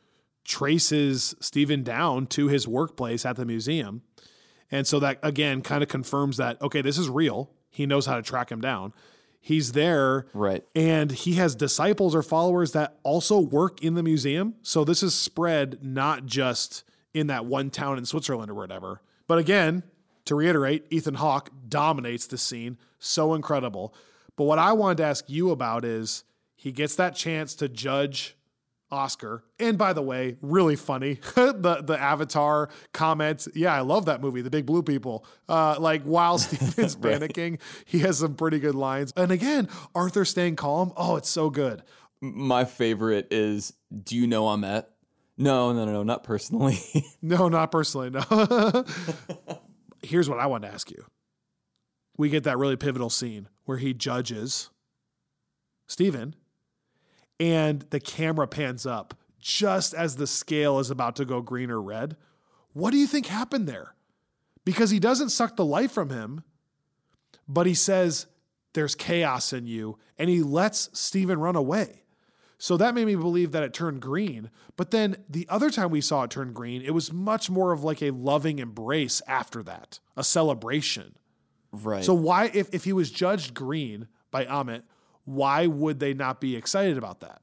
traces Stephen down to his workplace at the museum. And so that, again, kind of confirms that, okay, this is real. He knows how to track him down. He's there, right? And he has disciples or followers that also work in the museum. So this is spread not just in that one town in Switzerland or whatever. But again, to reiterate, Ethan Hawke dominates the scene. So incredible. But what I wanted to ask you about is he gets that chance to judge Oscar. And by the way, really funny, the the Avatar comments. Yeah, I love that movie, The Big Blue People. Uh, like while Steven's right. panicking, he has some pretty good lines. And again, Arthur staying calm. Oh, it's so good. My favorite is, do you know Ahmet? No, no, no, no, not personally. no, not personally, no. Here's what I want to ask you. We get that really pivotal scene where he judges Stephen, and the camera pans up just as the scale is about to go green or red. What do you think happened there? Because he doesn't suck the life from him, but he says, there's chaos in you, and he lets Stephen run away. So that made me believe that it turned green. But then the other time we saw it turn green, it was much more of like a loving embrace after that, a celebration. Right. So why, if, if he was judged green by Ahmet, why would they not be excited about that?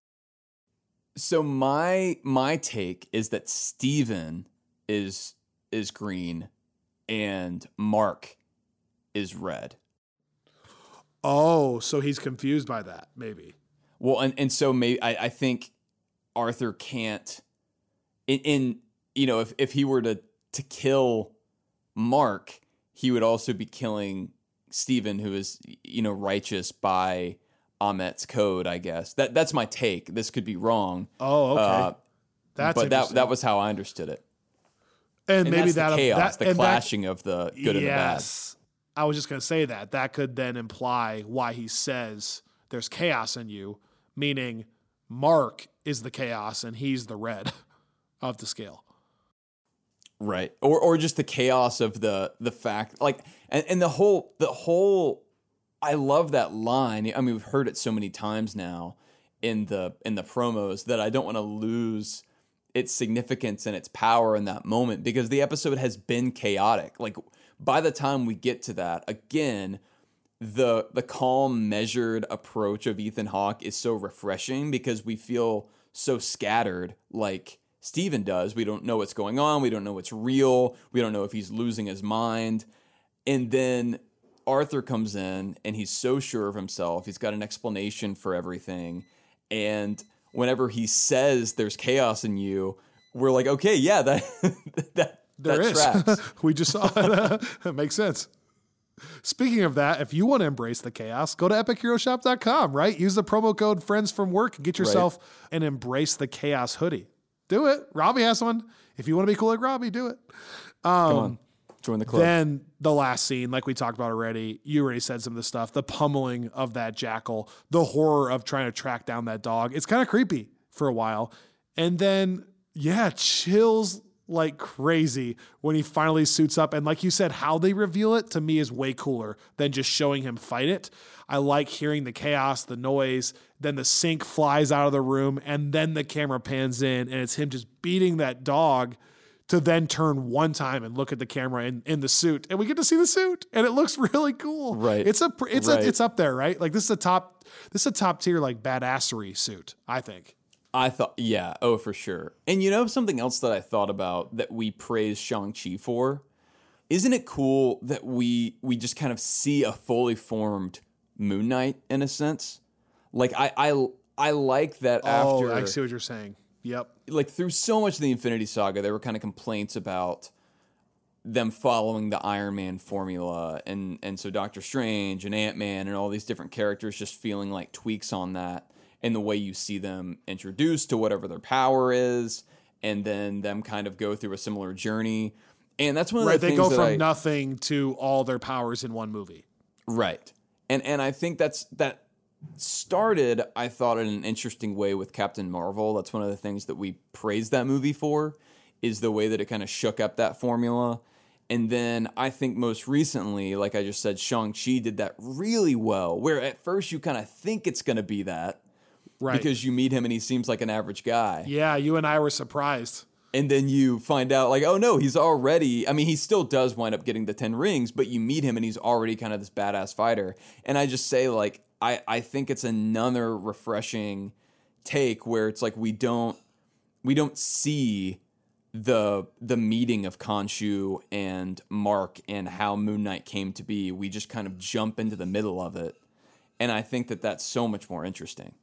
So my my take is that Stephen is is green and Mark is red. Oh, so he's confused by that, maybe. Well, and, and so maybe I, I think Arthur can't in, in you know, if, if he were to to kill Mark, he would also be killing Steven, who is, you know, righteous by Amet's code, I guess. That that's my take. This could be wrong. Oh, okay. Uh, that's but that that was how I understood it. And, and maybe that's that the chaos, that, the clashing that, of the good and the bad. Yes. I was just going to say that. That could then imply why he says there's chaos in you, meaning Mark is the chaos and he's the red of the scale. Right. Or or just the chaos of the the fact, like, and, and the whole the whole I love that line. I mean, we've heard it so many times now in the in the promos that I don't want to lose its significance and its power in that moment, because the episode has been chaotic. Like, by the time we get to that, again, the the calm, measured approach of Ethan Hawke is so refreshing, because we feel so scattered, like Steven does. We don't know what's going on. We don't know what's real. We don't know if he's losing his mind. And then Arthur comes in and he's so sure of himself. He's got an explanation for everything. And whenever he says there's chaos in you, we're like, okay, yeah, that that, there that is. tracks. We just saw it. It makes sense. Speaking of that, if you want to embrace the chaos, go to epic hero shop dot com, right? Use the promo code friends from work and get yourself right. an Embrace the Chaos hoodie. Do it. Robbie has one. If you want to be cool like Robbie, do it. Um, Come on. Join the club. Then the last scene, like we talked about already, you already said some of the stuff, the pummeling of that jackal, the horror of trying to track down that dog. It's kind of creepy for a while. And then, yeah, chills like crazy when he finally suits up. And like you said, how they reveal it to me is way cooler than just showing him fight it. I like hearing the chaos, the noise, then the sink flies out of the room, and then the camera pans in, and it's him just beating that dog to then turn one time and look at the camera in, in the suit, and we get to see the suit, and it looks really cool. Right. It's a it's right. a it's up there, right? Like this is a top this is a top tier like badassery suit, I think. I thought, yeah, oh for sure. And you know something else that I thought about that we praise Shang-Chi for? Isn't it cool that we we just kind of see a fully formed Moon Knight in a sense? Like I I I like that after Oh, I see what you're saying. Yep. Like through so much of the Infinity Saga, there were kind of complaints about them following the Iron Man formula, and and so Doctor Strange and Ant-Man and all these different characters just feeling like tweaks on that, and the way you see them introduced to whatever their power is, and then them kind of go through a similar journey. And that's one of right, the things they go that from I, nothing to all their powers in one movie. Right. And and I think that's that started, I thought, in an interesting way with Captain Marvel. That's one of the things that we praised that movie for, is the way that it kind of shook up that formula. And then I think most recently, like I just said, Shang-Chi did that really well, where at first you kind of think it's going to be that, right? Because you meet him and he seems like an average guy. Yeah, you and I were surprised. And then you find out, like, oh no, he's already, I mean, he still does wind up getting the ten rings, but you meet him and he's already kind of this badass fighter. And I just say, like, I, I think it's another refreshing take where it's like we don't we don't see the the meeting of Khonshu and Mark and how Moon Knight came to be. We just kind of jump into the middle of it. And I think that that's so much more interesting.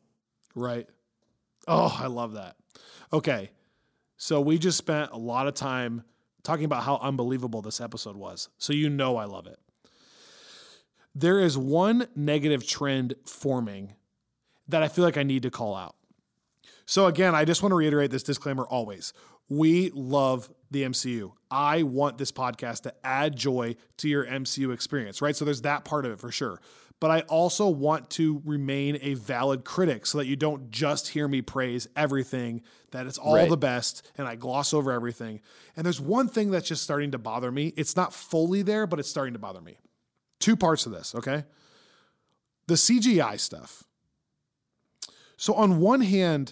Right. Oh, I love that. Okay. So we just spent a lot of time talking about how unbelievable this episode was. So you know I love it. There is one negative trend forming that I feel like I need to call out. So again, I just want to reiterate this disclaimer always. We love the M C U. I want this podcast to add joy to your M C U experience, right? So there's that part of it for sure. But I also want to remain a valid critic so that you don't just hear me praise everything, that it's all right. the best, and I gloss over everything. And there's one thing that's just starting to bother me. It's not fully there, but it's starting to bother me. Two parts of this, okay? The C G I stuff. So on one hand,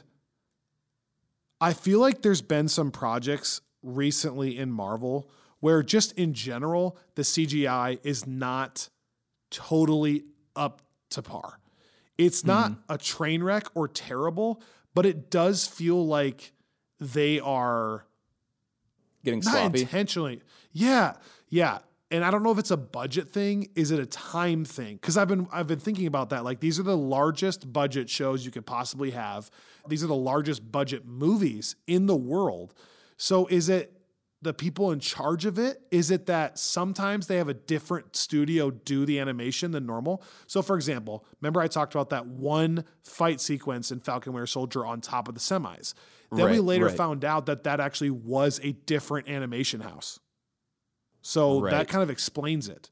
I feel like there's been some projects recently in Marvel where just in general, the C G I is not totally up to par. It's not mm-hmm. a train wreck or terrible, but it does feel like they are getting not sloppy. Intentionally. Yeah. Yeah. And I don't know if it's a budget thing. Is it a time thing? Because I've been I've been thinking about that. Like, these are the largest budget shows you could possibly have. These are the largest budget movies in the world. So is it the people in charge of it? Is it that sometimes they have a different studio do the animation than normal? So for example, remember I talked about that one fight sequence in Falcon Winter Soldier on top of the semis. Then right, we later right. found out that that actually was a different animation house. So right. that kind of explains it.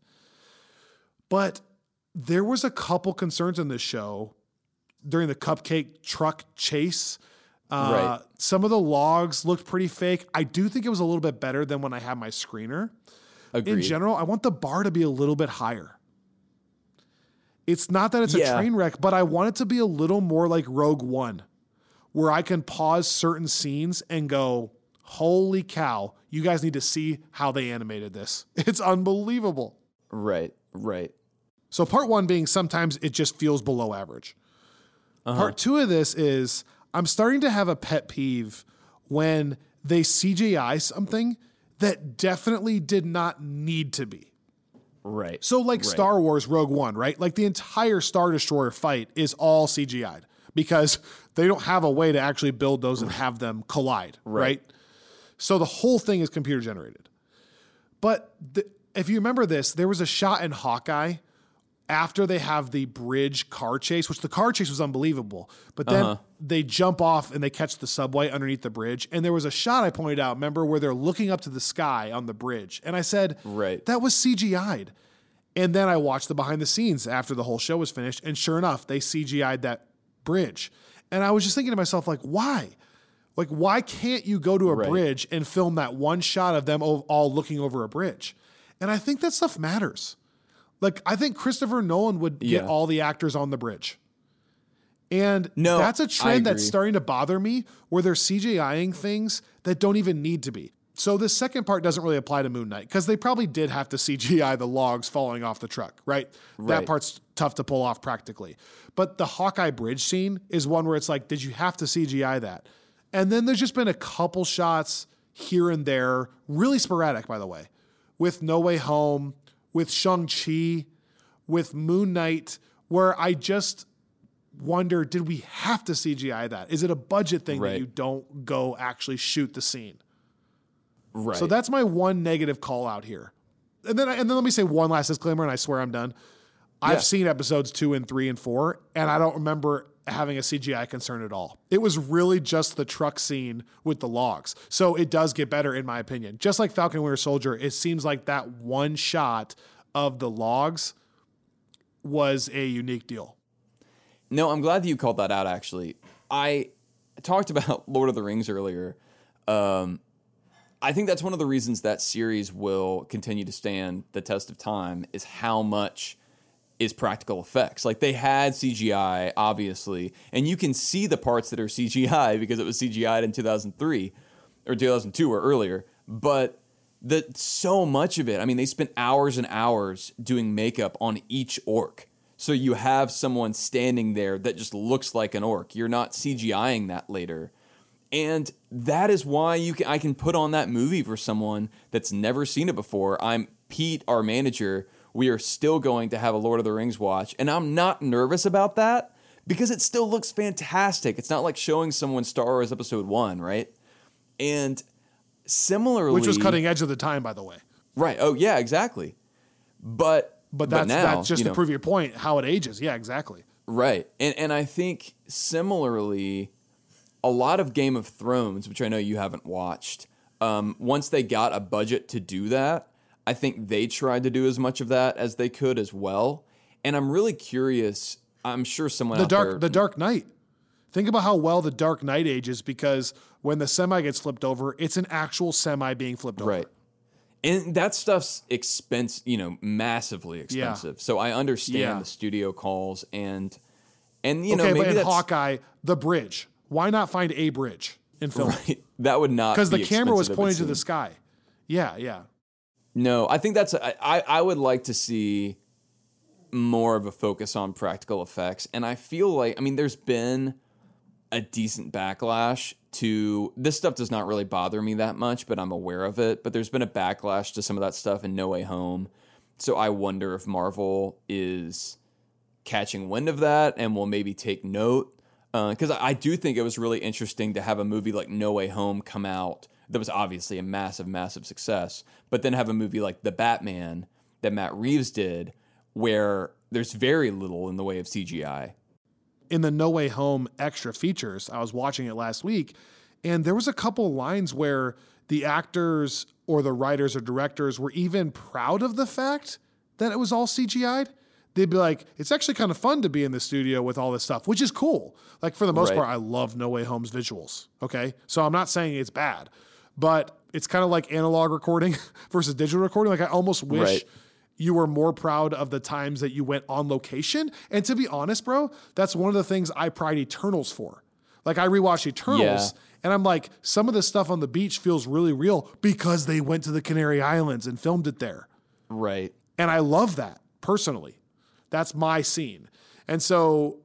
But there was a couple concerns in this show during the cupcake truck chase. Uh, right. Some of the logs looked pretty fake. I do think it was a little bit better than when I had my screener. Agreed. In general, I want the bar to be a little bit higher. It's not that it's Yeah. a train wreck, but I want it to be a little more like Rogue One, where I can pause certain scenes and go, holy cow, you guys need to see how they animated this. It's unbelievable. Right, right. So part one being sometimes it just feels below average. Uh-huh. Part two of this is I'm starting to have a pet peeve when they C G I something that definitely did not need to be. Right. So like right. Star Wars Rogue One, right? Like the entire Star Destroyer fight is all C G I'd because they don't have a way to actually build those and have them collide, right? Right. So the whole thing is computer generated. But the, if you remember this, there was a shot in Hawkeye after they have the bridge car chase, which the car chase was unbelievable, but then Uh-huh. they jump off and they catch the subway underneath the bridge. And there was a shot I pointed out, remember, where they're looking up to the sky on the bridge. And I said, Right. that was C G I'd. And then I watched the behind the scenes after the whole show was finished. And sure enough, they C G I'd that bridge. And I was just thinking to myself, like, why? Like, why can't you go to a Right. bridge and film that one shot of them all looking over a bridge? And I think that stuff matters. Like, I think Christopher Nolan would get Yeah. all the actors on the bridge. And No, that's a I trend that's agree. starting to bother me where they're CGIing things that don't even need to be. So this second part doesn't really apply to Moon Knight because they probably did have to C G I the logs falling off the truck, right? That Right. part's tough to pull off practically. But the Hawkeye bridge scene is one where it's like, did you have to C G I that? And then there's just been a couple shots here and there, really sporadic, by the way, with No Way Home, with Shang-Chi, with Moon Knight, where I just wonder, did we have to C G I that? Is it a budget thing that Right. you don't go actually shoot the scene? Right. So that's my one negative call out here. And then, and then let me say one last disclaimer, and I swear I'm done. Yeah. I've seen episodes two and three and four, and I don't remember having a C G I concern at all. It was really just the truck scene with the logs. So it does get better in my opinion. Just like Falcon and Winter Soldier, it seems like that one shot of the logs was a unique deal. No, I'm glad that you called that out, actually. I talked about Lord of the Rings earlier. Um, I think that's one of the reasons that series will continue to stand the test of time is how much is practical effects. Like, they had C G I, obviously, and you can see the parts that are C G I because it was C G I'd in two thousand three or two thousand two or earlier. But the so much of it, I mean, they spent hours and hours doing makeup on each orc. So you have someone standing there that just looks like an orc. You're not CGIing that later. And that is why you can I can put on that movie for someone that's never seen it before. I'm Pete, our manager. We are still going to have a Lord of the Rings watch. And I'm not nervous about that because it still looks fantastic. It's not like showing someone Star Wars Episode one, right? And similarly... Which was cutting edge of the time, by the way. Right. Oh, yeah, exactly. But... But that's, but now, that's just you to know, prove your point, how it ages. Yeah, exactly. Right. And and I think similarly, a lot of Game of Thrones, which I know you haven't watched, um, once they got a budget to do that, I think they tried to do as much of that as they could as well. And I'm really curious. I'm sure someone The out Dark there... the Dark Knight. Think about how well the Dark Knight ages because when the semi gets flipped over, it's an actual semi being flipped over. Right. And that stuff's expense, you know, massively expensive. Yeah. So I understand yeah. the studio calls and, and you okay, know, maybe but in that's... Hawkeye, the bridge. Why not find a bridge in film? Right. That would not because be the camera was expensive, it pointed would to seem. the sky. Yeah, yeah. No, I think that's... A, I, I would like to see more of a focus on practical effects. And I feel like... I mean, there's been a decent backlash to... This stuff does not really bother me that much, but I'm aware of it. But there's been a backlash to some of that stuff in No Way Home. So I wonder if Marvel is catching wind of that and will maybe take note. Because uh, I, I do think it was really interesting to have a movie like No Way Home come out that was obviously a massive, massive success. But then have a movie like The Batman that Matt Reeves did, where there's very little in the way of C G I. In the No Way Home extra features, I was watching it last week, and there was a couple lines where the actors or the writers or directors were even proud of the fact that it was all C G I'd. They'd be like, it's actually kind of fun to be in the studio with all this stuff, which is cool. Like, for the most Right. part, I love No Way Home's visuals, okay? So I'm not saying it's bad, but it's kind of like analog recording versus digital recording. Like, I almost wish Right. you were more proud of the times that you went on location. And to be honest, bro, that's one of the things I pride Eternals for. Like, I rewatched Eternals, Yeah. and I'm like, some of the stuff on the beach feels really real because they went to the Canary Islands and filmed it there. Right. And I love that, personally. That's my scene. And so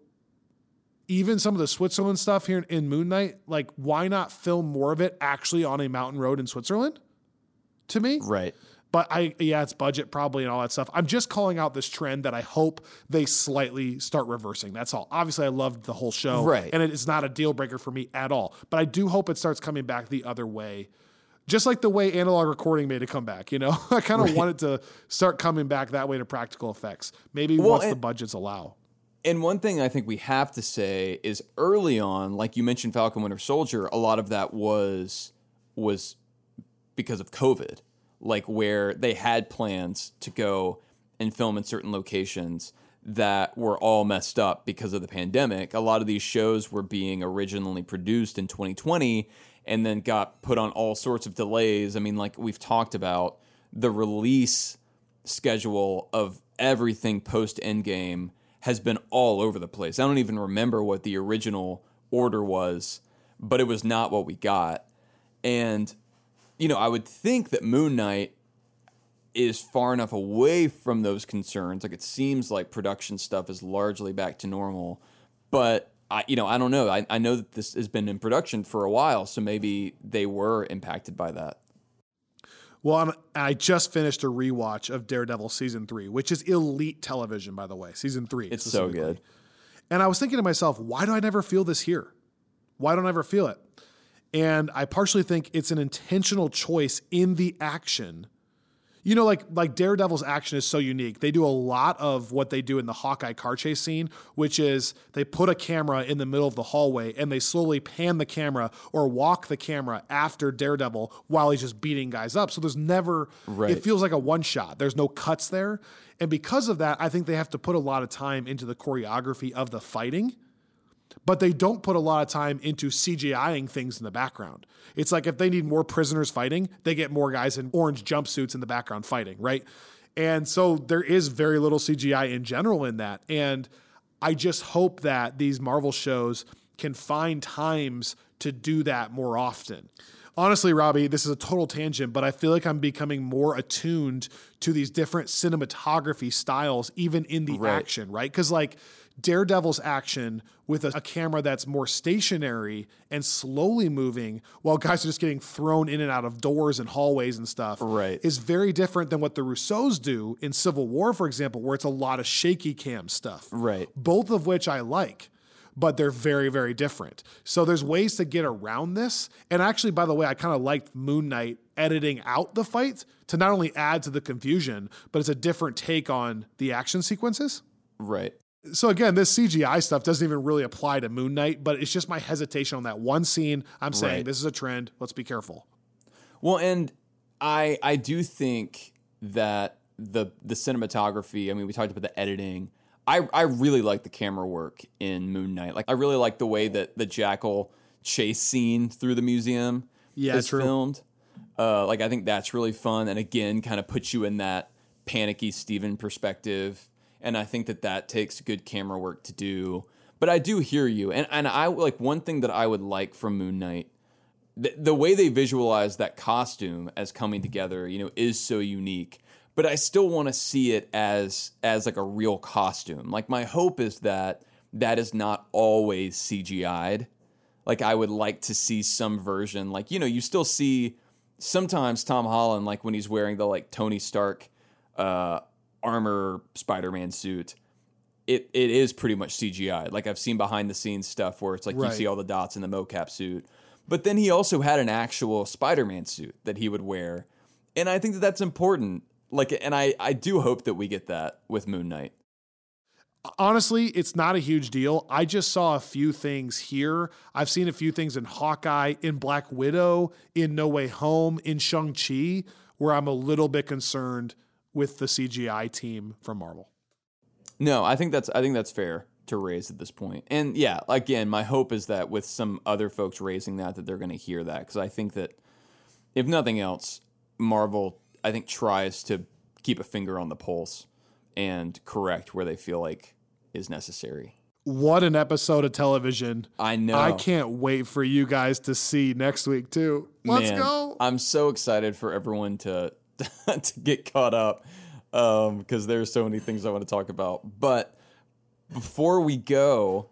even some of the Switzerland stuff here in Moon Knight, like, why not film more of it actually on a mountain road in Switzerland? To me. Right. But I, yeah, it's budget probably and all that stuff. I'm just calling out this trend that I hope they slightly start reversing. That's all. Obviously, I loved the whole show. Right. And it is not a deal breaker for me at all. But I do hope it starts coming back the other way. Just like the way analog recording made a comeback, you know? I kind of Right. want it to start coming back that way to practical effects. Maybe Well, once and- the budgets allow. And one thing I think we have to say is early on, like you mentioned Falcon Winter Soldier, a lot of that was was because of COVID. Like, where they had plans to go and film in certain locations that were all messed up because of the pandemic. A lot of these shows were being originally produced in twenty twenty and then got put on all sorts of delays. I mean, like we've talked about, the release schedule of everything post Endgame has been all over the place. I don't even remember what the original order was, but it was not what we got. And, you know, I would think that Moon Knight is far enough away from those concerns. Like, it seems like production stuff is largely back to normal. But, I, you know, I don't know. I, I know that this has been in production for a while, so maybe they were impacted by that. Well, I'm, I just finished a rewatch of Daredevil season three, which is elite television, by the way. Season three. It's so good. And I was thinking to myself, why do I never feel this here? Why don't I ever feel it? And I partially think it's an intentional choice in the action. You know, like like Daredevil's action is so unique. They do a lot of what they do in the Hawkeye car chase scene, which is they put a camera in the middle of the hallway and they slowly pan the camera or walk the camera after Daredevil while he's just beating guys up. So there's never, Right. it feels like a one shot. There's no cuts there. And because of that, I think they have to put a lot of time into the choreography of the fighting. But they don't put a lot of time into CGIing things in the background. It's like if they need more prisoners fighting, they get more guys in orange jumpsuits in the background fighting, right? And so there is very little C G I in general in that. And I just hope that these Marvel shows can find times to do that more often. Honestly, Robbie, this is a total tangent, but I feel like I'm becoming more attuned to these different cinematography styles, even in the Right. action, right? Because like Daredevil's action with a, a camera that's more stationary and slowly moving while guys are just getting thrown in and out of doors and hallways and stuff Right. is very different than what the Russos do in Civil War, for example, where it's a lot of shaky cam stuff. Right. Both of which I like, but they're very, very different. So there's ways to get around this. And actually, by the way, I kind of liked Moon Knight editing out the fight to not only add to the confusion, but it's a different take on the action sequences. Right. So again, this C G I stuff doesn't even really apply to Moon Knight, but it's just my hesitation on that one scene. I'm saying Right. this is a trend. Let's be careful. Well, and I I do think that the the cinematography, I mean, we talked about the editing. I, I really like the camera work in Moon Knight. Like, I really like the way that the Jackal chase scene through the museum Yeah, is true. filmed. Uh, like, I think that's really fun. And again, kind of puts you in that panicky Steven perspective. And I think that that takes good camera work to do. But I do hear you. And, and I like one thing that I would like from Moon Knight, the, the way they visualize that costume as coming together, you know, is so unique. But I still want to see it as as like a real costume. Like, my hope is that that is not always C G I'd. Like, I would like to see some version. Like, you know, you still see sometimes Tom Holland, like when he's wearing the like Tony Stark uh, armor Spider-Man suit, it it is pretty much C G I. Like, I've seen behind the scenes stuff where it's like Right. you see all the dots in the mocap suit. But then he also had an actual Spider-Man suit that he would wear. And I think that that's important. Like, and I, I do hope that we get that with Moon Knight. Honestly, it's not a huge deal. I just saw a few things here. I've seen a few things in Hawkeye, in Black Widow, in No Way Home, in Shang-Chi, where I'm a little bit concerned with the C G I team from Marvel. No, I think that's I think that's fair to raise at this point. And yeah, again, my hope is that with some other folks raising that, that they're going to hear that. Because I think that, if nothing else, Marvel, I think, tries to keep a finger on the pulse and correct where they feel like is necessary. What an episode of television. I know. I can't wait for you guys to see next week too. Let's Man, go. I'm so excited for everyone to to get caught up um, because there's so many things I want to talk about. But before we go,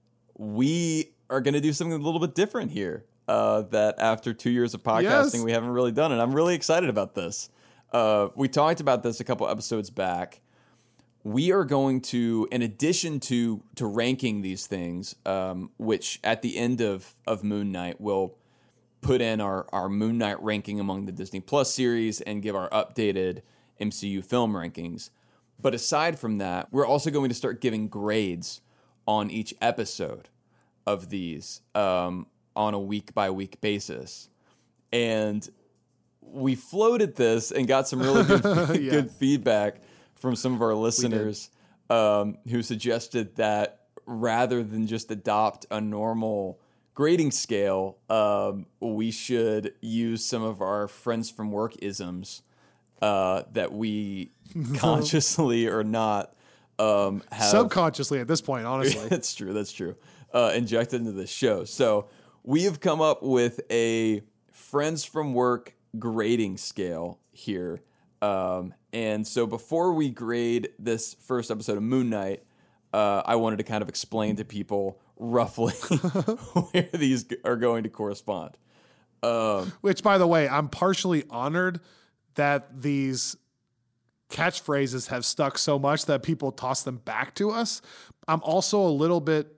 we are going to do something a little bit different here uh, that after two years of podcasting, Yes. we haven't really done. And I'm really excited about this. Uh, we talked about this a couple episodes back. We are going to, in addition to to ranking these things, um, which at the end of, of Moon Knight, we'll put in our, our Moon Knight ranking among the Disney Plus series and give our updated M C U film rankings. But aside from that, we're also going to start giving grades on each episode of these um, on a week-by-week basis. And we floated this and got some really good, Yeah. good feedback from some of our listeners um, who suggested that rather than just adopt a normal grading scale, um, we should use some of our friends from work isms uh, that we consciously or not um, have. Subconsciously at this point, honestly. That's true. That's true. Uh, injected into this show. So we have come up with a friends from work grading scale here. Um, and so before we grade this first episode of Moon Knight, uh, I wanted to kind of explain to people roughly where these are going to correspond. Um, Which, by the way, I'm partially honored that these catchphrases have stuck so much that people toss them back to us. I'm also a little bit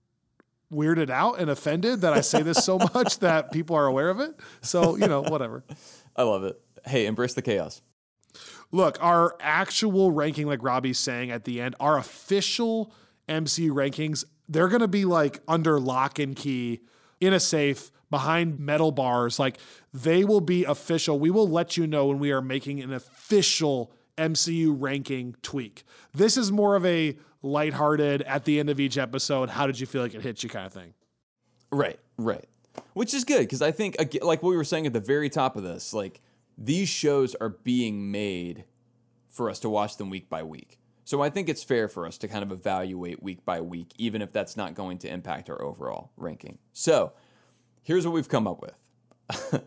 weirded out and offended that I say this so much that people are aware of it. So, you know, whatever. I love it. Hey, embrace the chaos. Look, our actual ranking, like Robbie's saying at the end, our official M C U rankings, they're going to be like under lock and key in a safe behind metal bars. Like they will be official. We will let you know when we are making an official M C U ranking tweak. This is more of a lighthearted at the end of each episode. How did you feel like it hit you kind of thing? Right, right. Which is good because I think, again, like what we were saying at the very top of this, like these shows are being made for us to watch them week by week. So I think it's fair for us to kind of evaluate week by week, even if that's not going to impact our overall ranking. So here's what we've come up with.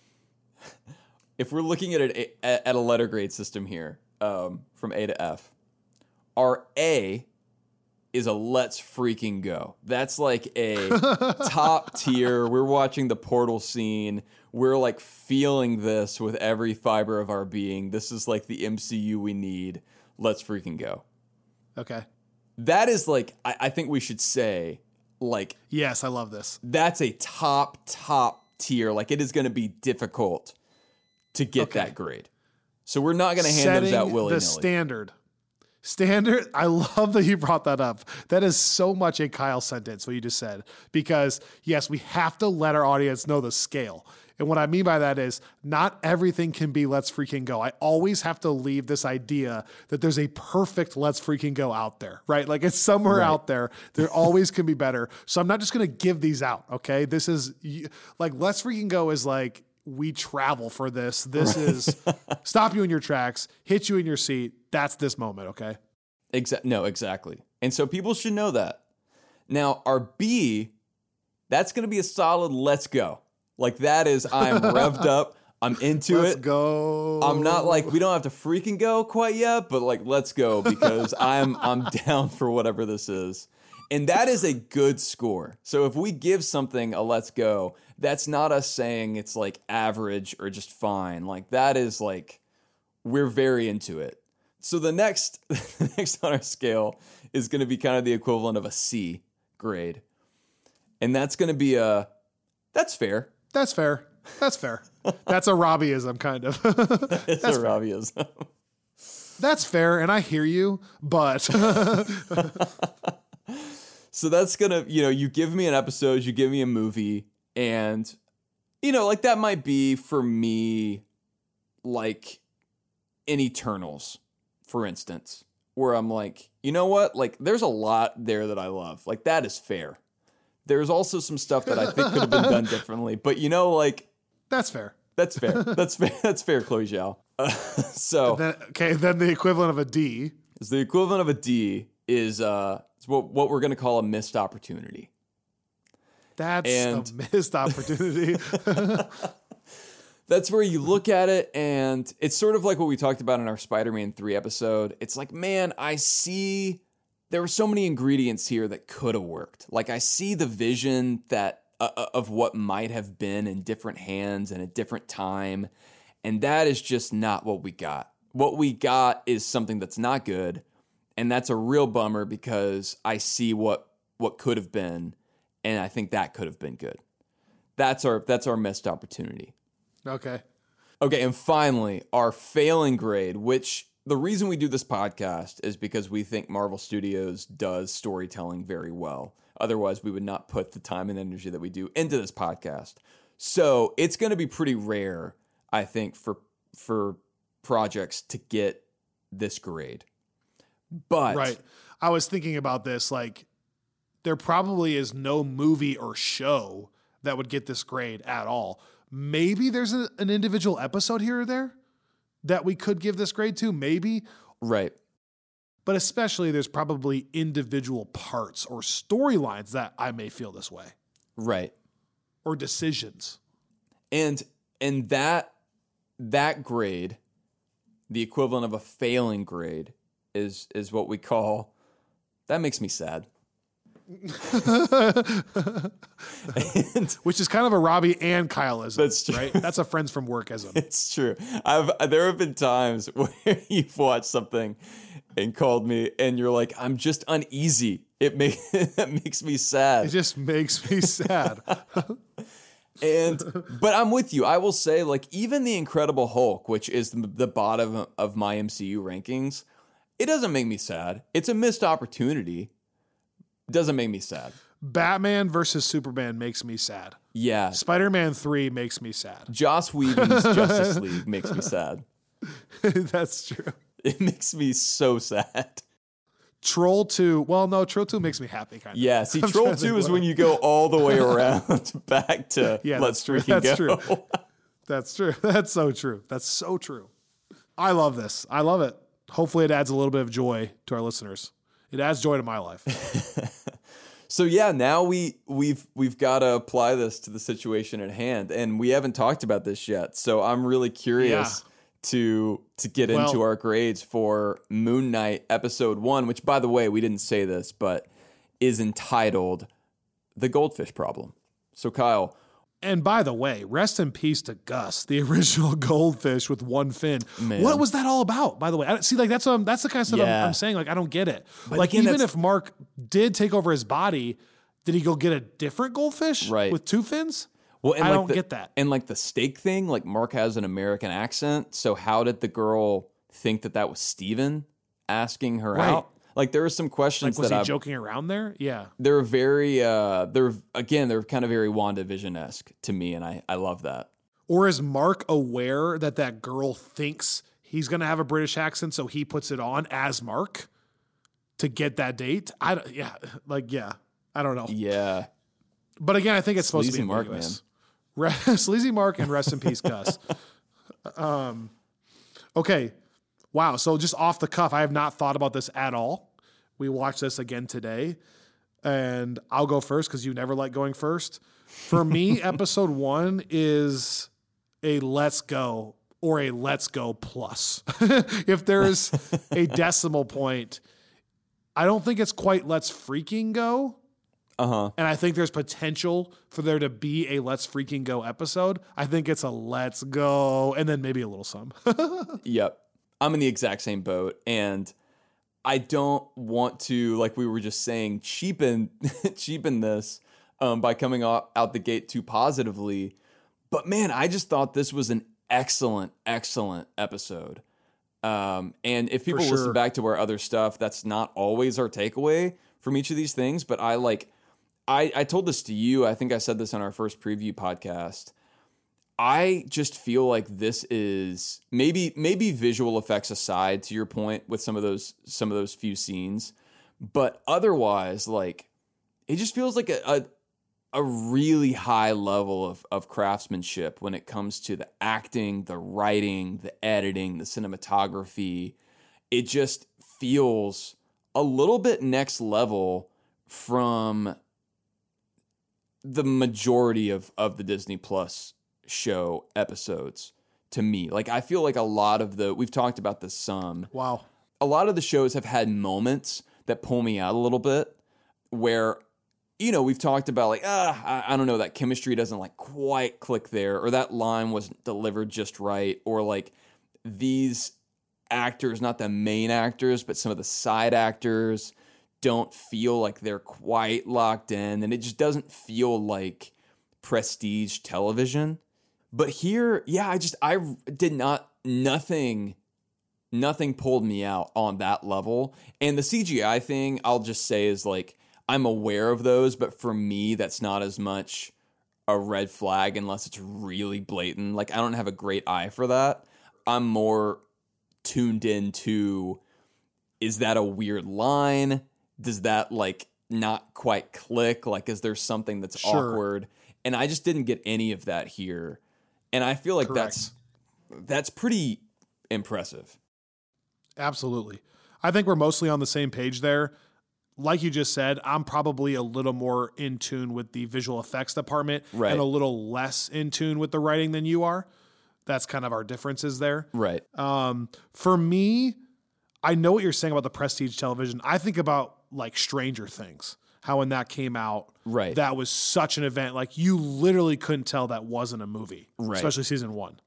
If we're looking at it at a letter grade system here, um, from A to F, our A is a let's freaking go. That's like a top tier. We're watching the portal scene. We're like feeling this with every fiber of our being. This is like the M C U we need. Let's freaking go. Okay. That is like, I, I think we should say, like, yes, I love this. That's a top, top tier. Like it is going to be difficult to get Okay. that grade. So we're not going to hand Setting those out willy-nilly. the standard. Standard, I love that you brought that up. That is so much a Kyle sentence, what you just said. Because, yes, we have to let our audience know the scale. And what I mean by that is not everything can be let's freaking go. I always have to leave this idea that there's a perfect let's freaking go out there, right? Like it's somewhere Right. out there. There always can be better. So I'm not just going to give these out, okay? This is like let's freaking go is like we travel for this. This is stop you in your tracks, hit you in your seat. That's this moment, okay? Exa- no, exactly. And so people should know that. Now, our B, that's going to be a solid let's go. Like that is, I'm revved up. I'm into Let's it. go. I'm not like, we don't have to freaking go quite yet, but like, let's go because I'm I'm down for whatever this is. And that is a good score. So if we give something a let's go, that's not us saying it's like average or just fine. Like that is like, we're very into it. So the next, the next on our scale is going to be kind of the equivalent of a C grade. And that's going to be a, That's fair. That's fair. That's fair. That's a Robbieism, kind of. It's That's a fair. Robbieism. That's fair, and I hear you, but So that's gonna, you know, you give me an episode, you give me a movie, and, you know, like that might be for me, like in Eternals, for instance, where I'm like, you know what? Like, there's a lot there that I love. Like, that is fair. There's also some stuff that I think could have been done differently, but you know, like, that's fair. That's fair. That's fair. That's fair, Chloe Zhao. Uh, so then, okay, then the equivalent of a D is the equivalent of a D is uh it's what what we're gonna call a missed opportunity. That's and, a missed opportunity. That's where you look at it, and it's sort of like what we talked about in our Spider-Man three episode. It's like, man, I see there were so many ingredients here that could have worked. Like, I see the vision that uh, of what might have been in different hands and a different time. And that is just not what we got. What we got is something that's not good. And that's a real bummer because I see what what could have been. And I think that could have been good. That's our that's our missed opportunity. Okay. Okay, and finally, our failing grade, which the reason we do this podcast is because we think Marvel Studios does storytelling very well. Otherwise, we would not put the time and energy that we do into this podcast. So it's going to be pretty rare, I think, for for projects to get this grade. But right. I was thinking about this, like, there probably is no movie or show that would get this grade at all. Maybe there's a, an individual episode here or there that we could give this grade to, maybe. Right. But especially there's probably individual parts or storylines that I may feel this way. Right. Or decisions. And and that that grade, the equivalent of a failing grade, is is what we call, that makes me sad. and, Which is kind of a Robbie and Kyleism. That's true. Right? That's a friends from workism. It's true. I've there have been times where you've watched something and called me and you're like, I'm just uneasy. It make, that makes me sad. It just makes me sad. And but I'm with you. I will say, like, even the Incredible Hulk, which is the, the bottom of my M C U rankings, it doesn't make me sad. It's a missed opportunity. Doesn't make me sad. Batman versus Superman makes me sad. Yeah. Spider-Man three makes me sad. Joss Whedon's Justice League makes me sad. That's true. It makes me so sad. Troll two, well, no, Troll two makes me happy, kind of. Yeah, see, I'm Troll two is when you go all the way around back to yeah, let's true. freaking that's go. True. That's true. That's so true. That's so true. I love this. I love it. Hopefully it adds a little bit of joy to our listeners. It adds joy to my life. So yeah, now we we've we've got to apply this to the situation at hand, and we haven't talked about this yet. So I'm really curious yeah. to to get well, into our grades for Moon Knight episode one, which, by the way, we didn't say this, but is entitled "The Goldfish Problem." So Kyle. And by the way, rest in peace to Gus, the original goldfish with one fin. Man. What was that all about, by the way? I, see, like that's um, that's the kind of stuff yeah. I'm, I'm saying. Like, I don't get it. But like, again, even if Mark did take over his body, did he go get a different goldfish right. with two fins? Well, and I like don't the, get that. And like the steak thing, like Mark has an American accent. So how did the girl think that that was Steven asking her right. out? Like, there are some questions like, was that he I've, joking around there? Yeah. They're very, uh, they're, again, they're kind of very WandaVision-esque to me, and I, I love that. Or is Mark aware that that girl thinks he's going to have a British accent, so he puts it on as Mark to get that date? I don't, yeah, like, yeah, I don't know. Yeah. But again, I think it's supposed Sleazy to be Mark, ambiguous. man. Re- Sleazy Mark and rest in peace, Gus. Um, okay. Wow. So just off the cuff, I have not thought about this at all. We watched this again today, and I'll go first because you never like going first. For me, episode one is a let's go or a let's go plus. If there is a decimal point, I don't think it's quite let's freaking go. Uh-huh. And I think there's potential for there to be a let's freaking go episode. I think it's a let's go and then maybe a little some. Yep. I'm in the exact same boat, and I don't want to, like we were just saying, cheapen cheapen this um, by coming out, out the gate too positively. But man, I just thought this was an excellent, excellent episode. Um, and if people sure. listen back to our other stuff, that's not always our takeaway from each of these things. But I like, I, I told this to you. I think I said this on our first preview podcast. I just feel like this is maybe maybe visual effects aside, to your point, with some of those some of those few scenes, but otherwise, like, it just feels like a a, a really high level of of craftsmanship when it comes to the acting, the writing, the editing, the cinematography. It just feels a little bit next level from the majority of of the Disney Plus show episodes to me. Like, I feel like a lot of the, we've talked about this some. Wow. A lot of the shows have had moments that pull me out a little bit where, you know, we've talked about like, ah, I, I don't know, that chemistry doesn't like quite click there, or that line wasn't delivered just right, or like these actors, not the main actors, but some of the side actors don't feel like they're quite locked in, and it just doesn't feel like prestige television. But here, yeah, I just, I did not, nothing, nothing pulled me out on that level. And the C G I thing, I'll just say is like, I'm aware of those, but for me, that's not as much a red flag unless it's really blatant. Like, I don't have a great eye for that. I'm more tuned into, is that a weird line? Does that like not quite click? Like, is there something that's Sure. awkward? And I just didn't get any of that here. And I feel like Correct. that's that's pretty impressive. Absolutely. I think we're mostly on the same page there. Like you just said, I'm probably a little more in tune with the visual effects department Right. and a little less in tune with the writing than you are. That's kind of our differences there. Right. Um, for me, I know what you're saying about the prestige television. I think about like Stranger Things, how when that came out, Right. that was such an event. Like, you literally couldn't tell that wasn't a movie, Right. especially season one.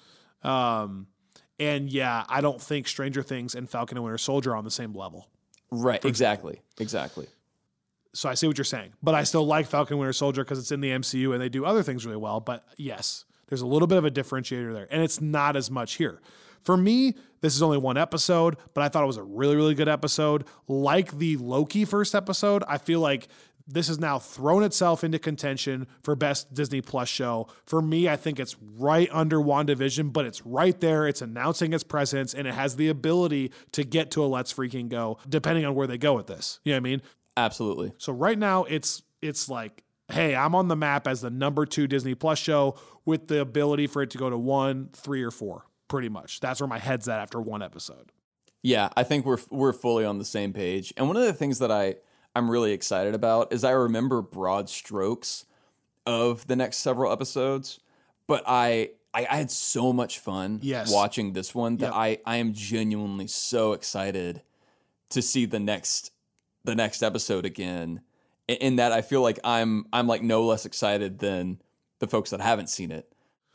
Um, and yeah, I don't think Stranger Things and Falcon and Winter Soldier are on the same level. Right. Exactly. Exactly. So I see what you're saying, but I still like Falcon and Winter Soldier because it's in the M C U and they do other things really well. But yes, there's a little bit of a differentiator there, and it's not as much here. For me, this is only one episode, but I thought it was a really, really good episode. Like the Loki first episode, I feel like this has now thrown itself into contention for best Disney Plus show. For me, I think it's right under WandaVision, but it's right there. It's announcing its presence, and it has the ability to get to a Let's Freaking Go, depending on where they go with this. You know what I mean? Absolutely. So right now, it's it's like, hey, I'm on the map as the number two Disney Plus show with the ability for it to go to one, three, or four. Pretty much. That's where my head's at after one episode. Yeah, I think we're we're fully on the same page. And one of the things that I, I'm really excited about is I remember broad strokes of the next several episodes, but I I, I had so much fun yes. watching this one that Yep. I, I am genuinely so excited to see the next the next episode again. In, in that I feel like I'm I'm like no less excited than the folks that haven't seen it.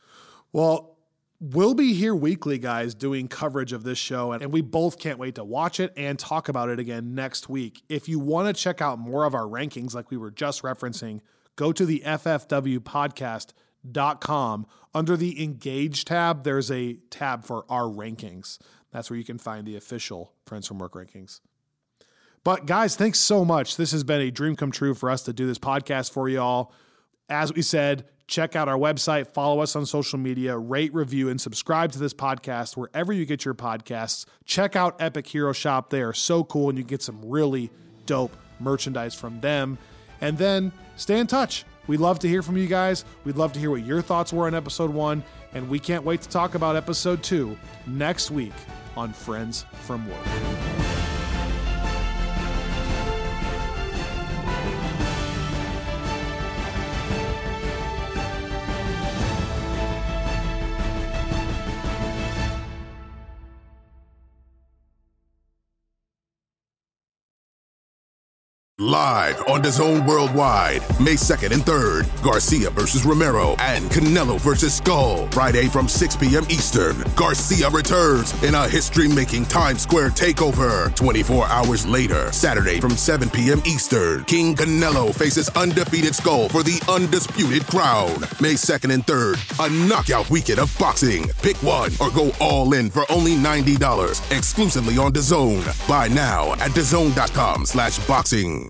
Well, we'll be here weekly, guys, doing coverage of this show, and we both can't wait to watch it and talk about it again next week. If you want to check out more of our rankings like we were just referencing, go to the F F W podcast dot com. Under the Engage tab, there's a tab for our rankings. That's where you can find the official Friends from Work rankings. But guys, thanks so much. This has been a dream come true for us to do this podcast for you all. As we said, check out our website, follow us on social media, rate, review, and subscribe to this podcast wherever you get your podcasts. Check out Epic Hero Shop. They are so cool, and you get some really dope merchandise from them. And then stay in touch. We'd love to hear from you guys. We'd love to hear what your thoughts were on episode one, and we can't wait to talk about episode two next week on Friends from Work. Live on DAZN Worldwide, May second and third, Garcia versus Romero and Canelo versus Skull. Friday from six p.m. Eastern, Garcia returns in a history-making Times Square takeover. twenty-four hours later, Saturday from seven p.m. Eastern, King Canelo faces undefeated Skull for the undisputed crown. May second and third, a knockout weekend of boxing. Pick one or go all in for only ninety dollars, exclusively on DAZN. Buy now at DAZN dot com slash boxing.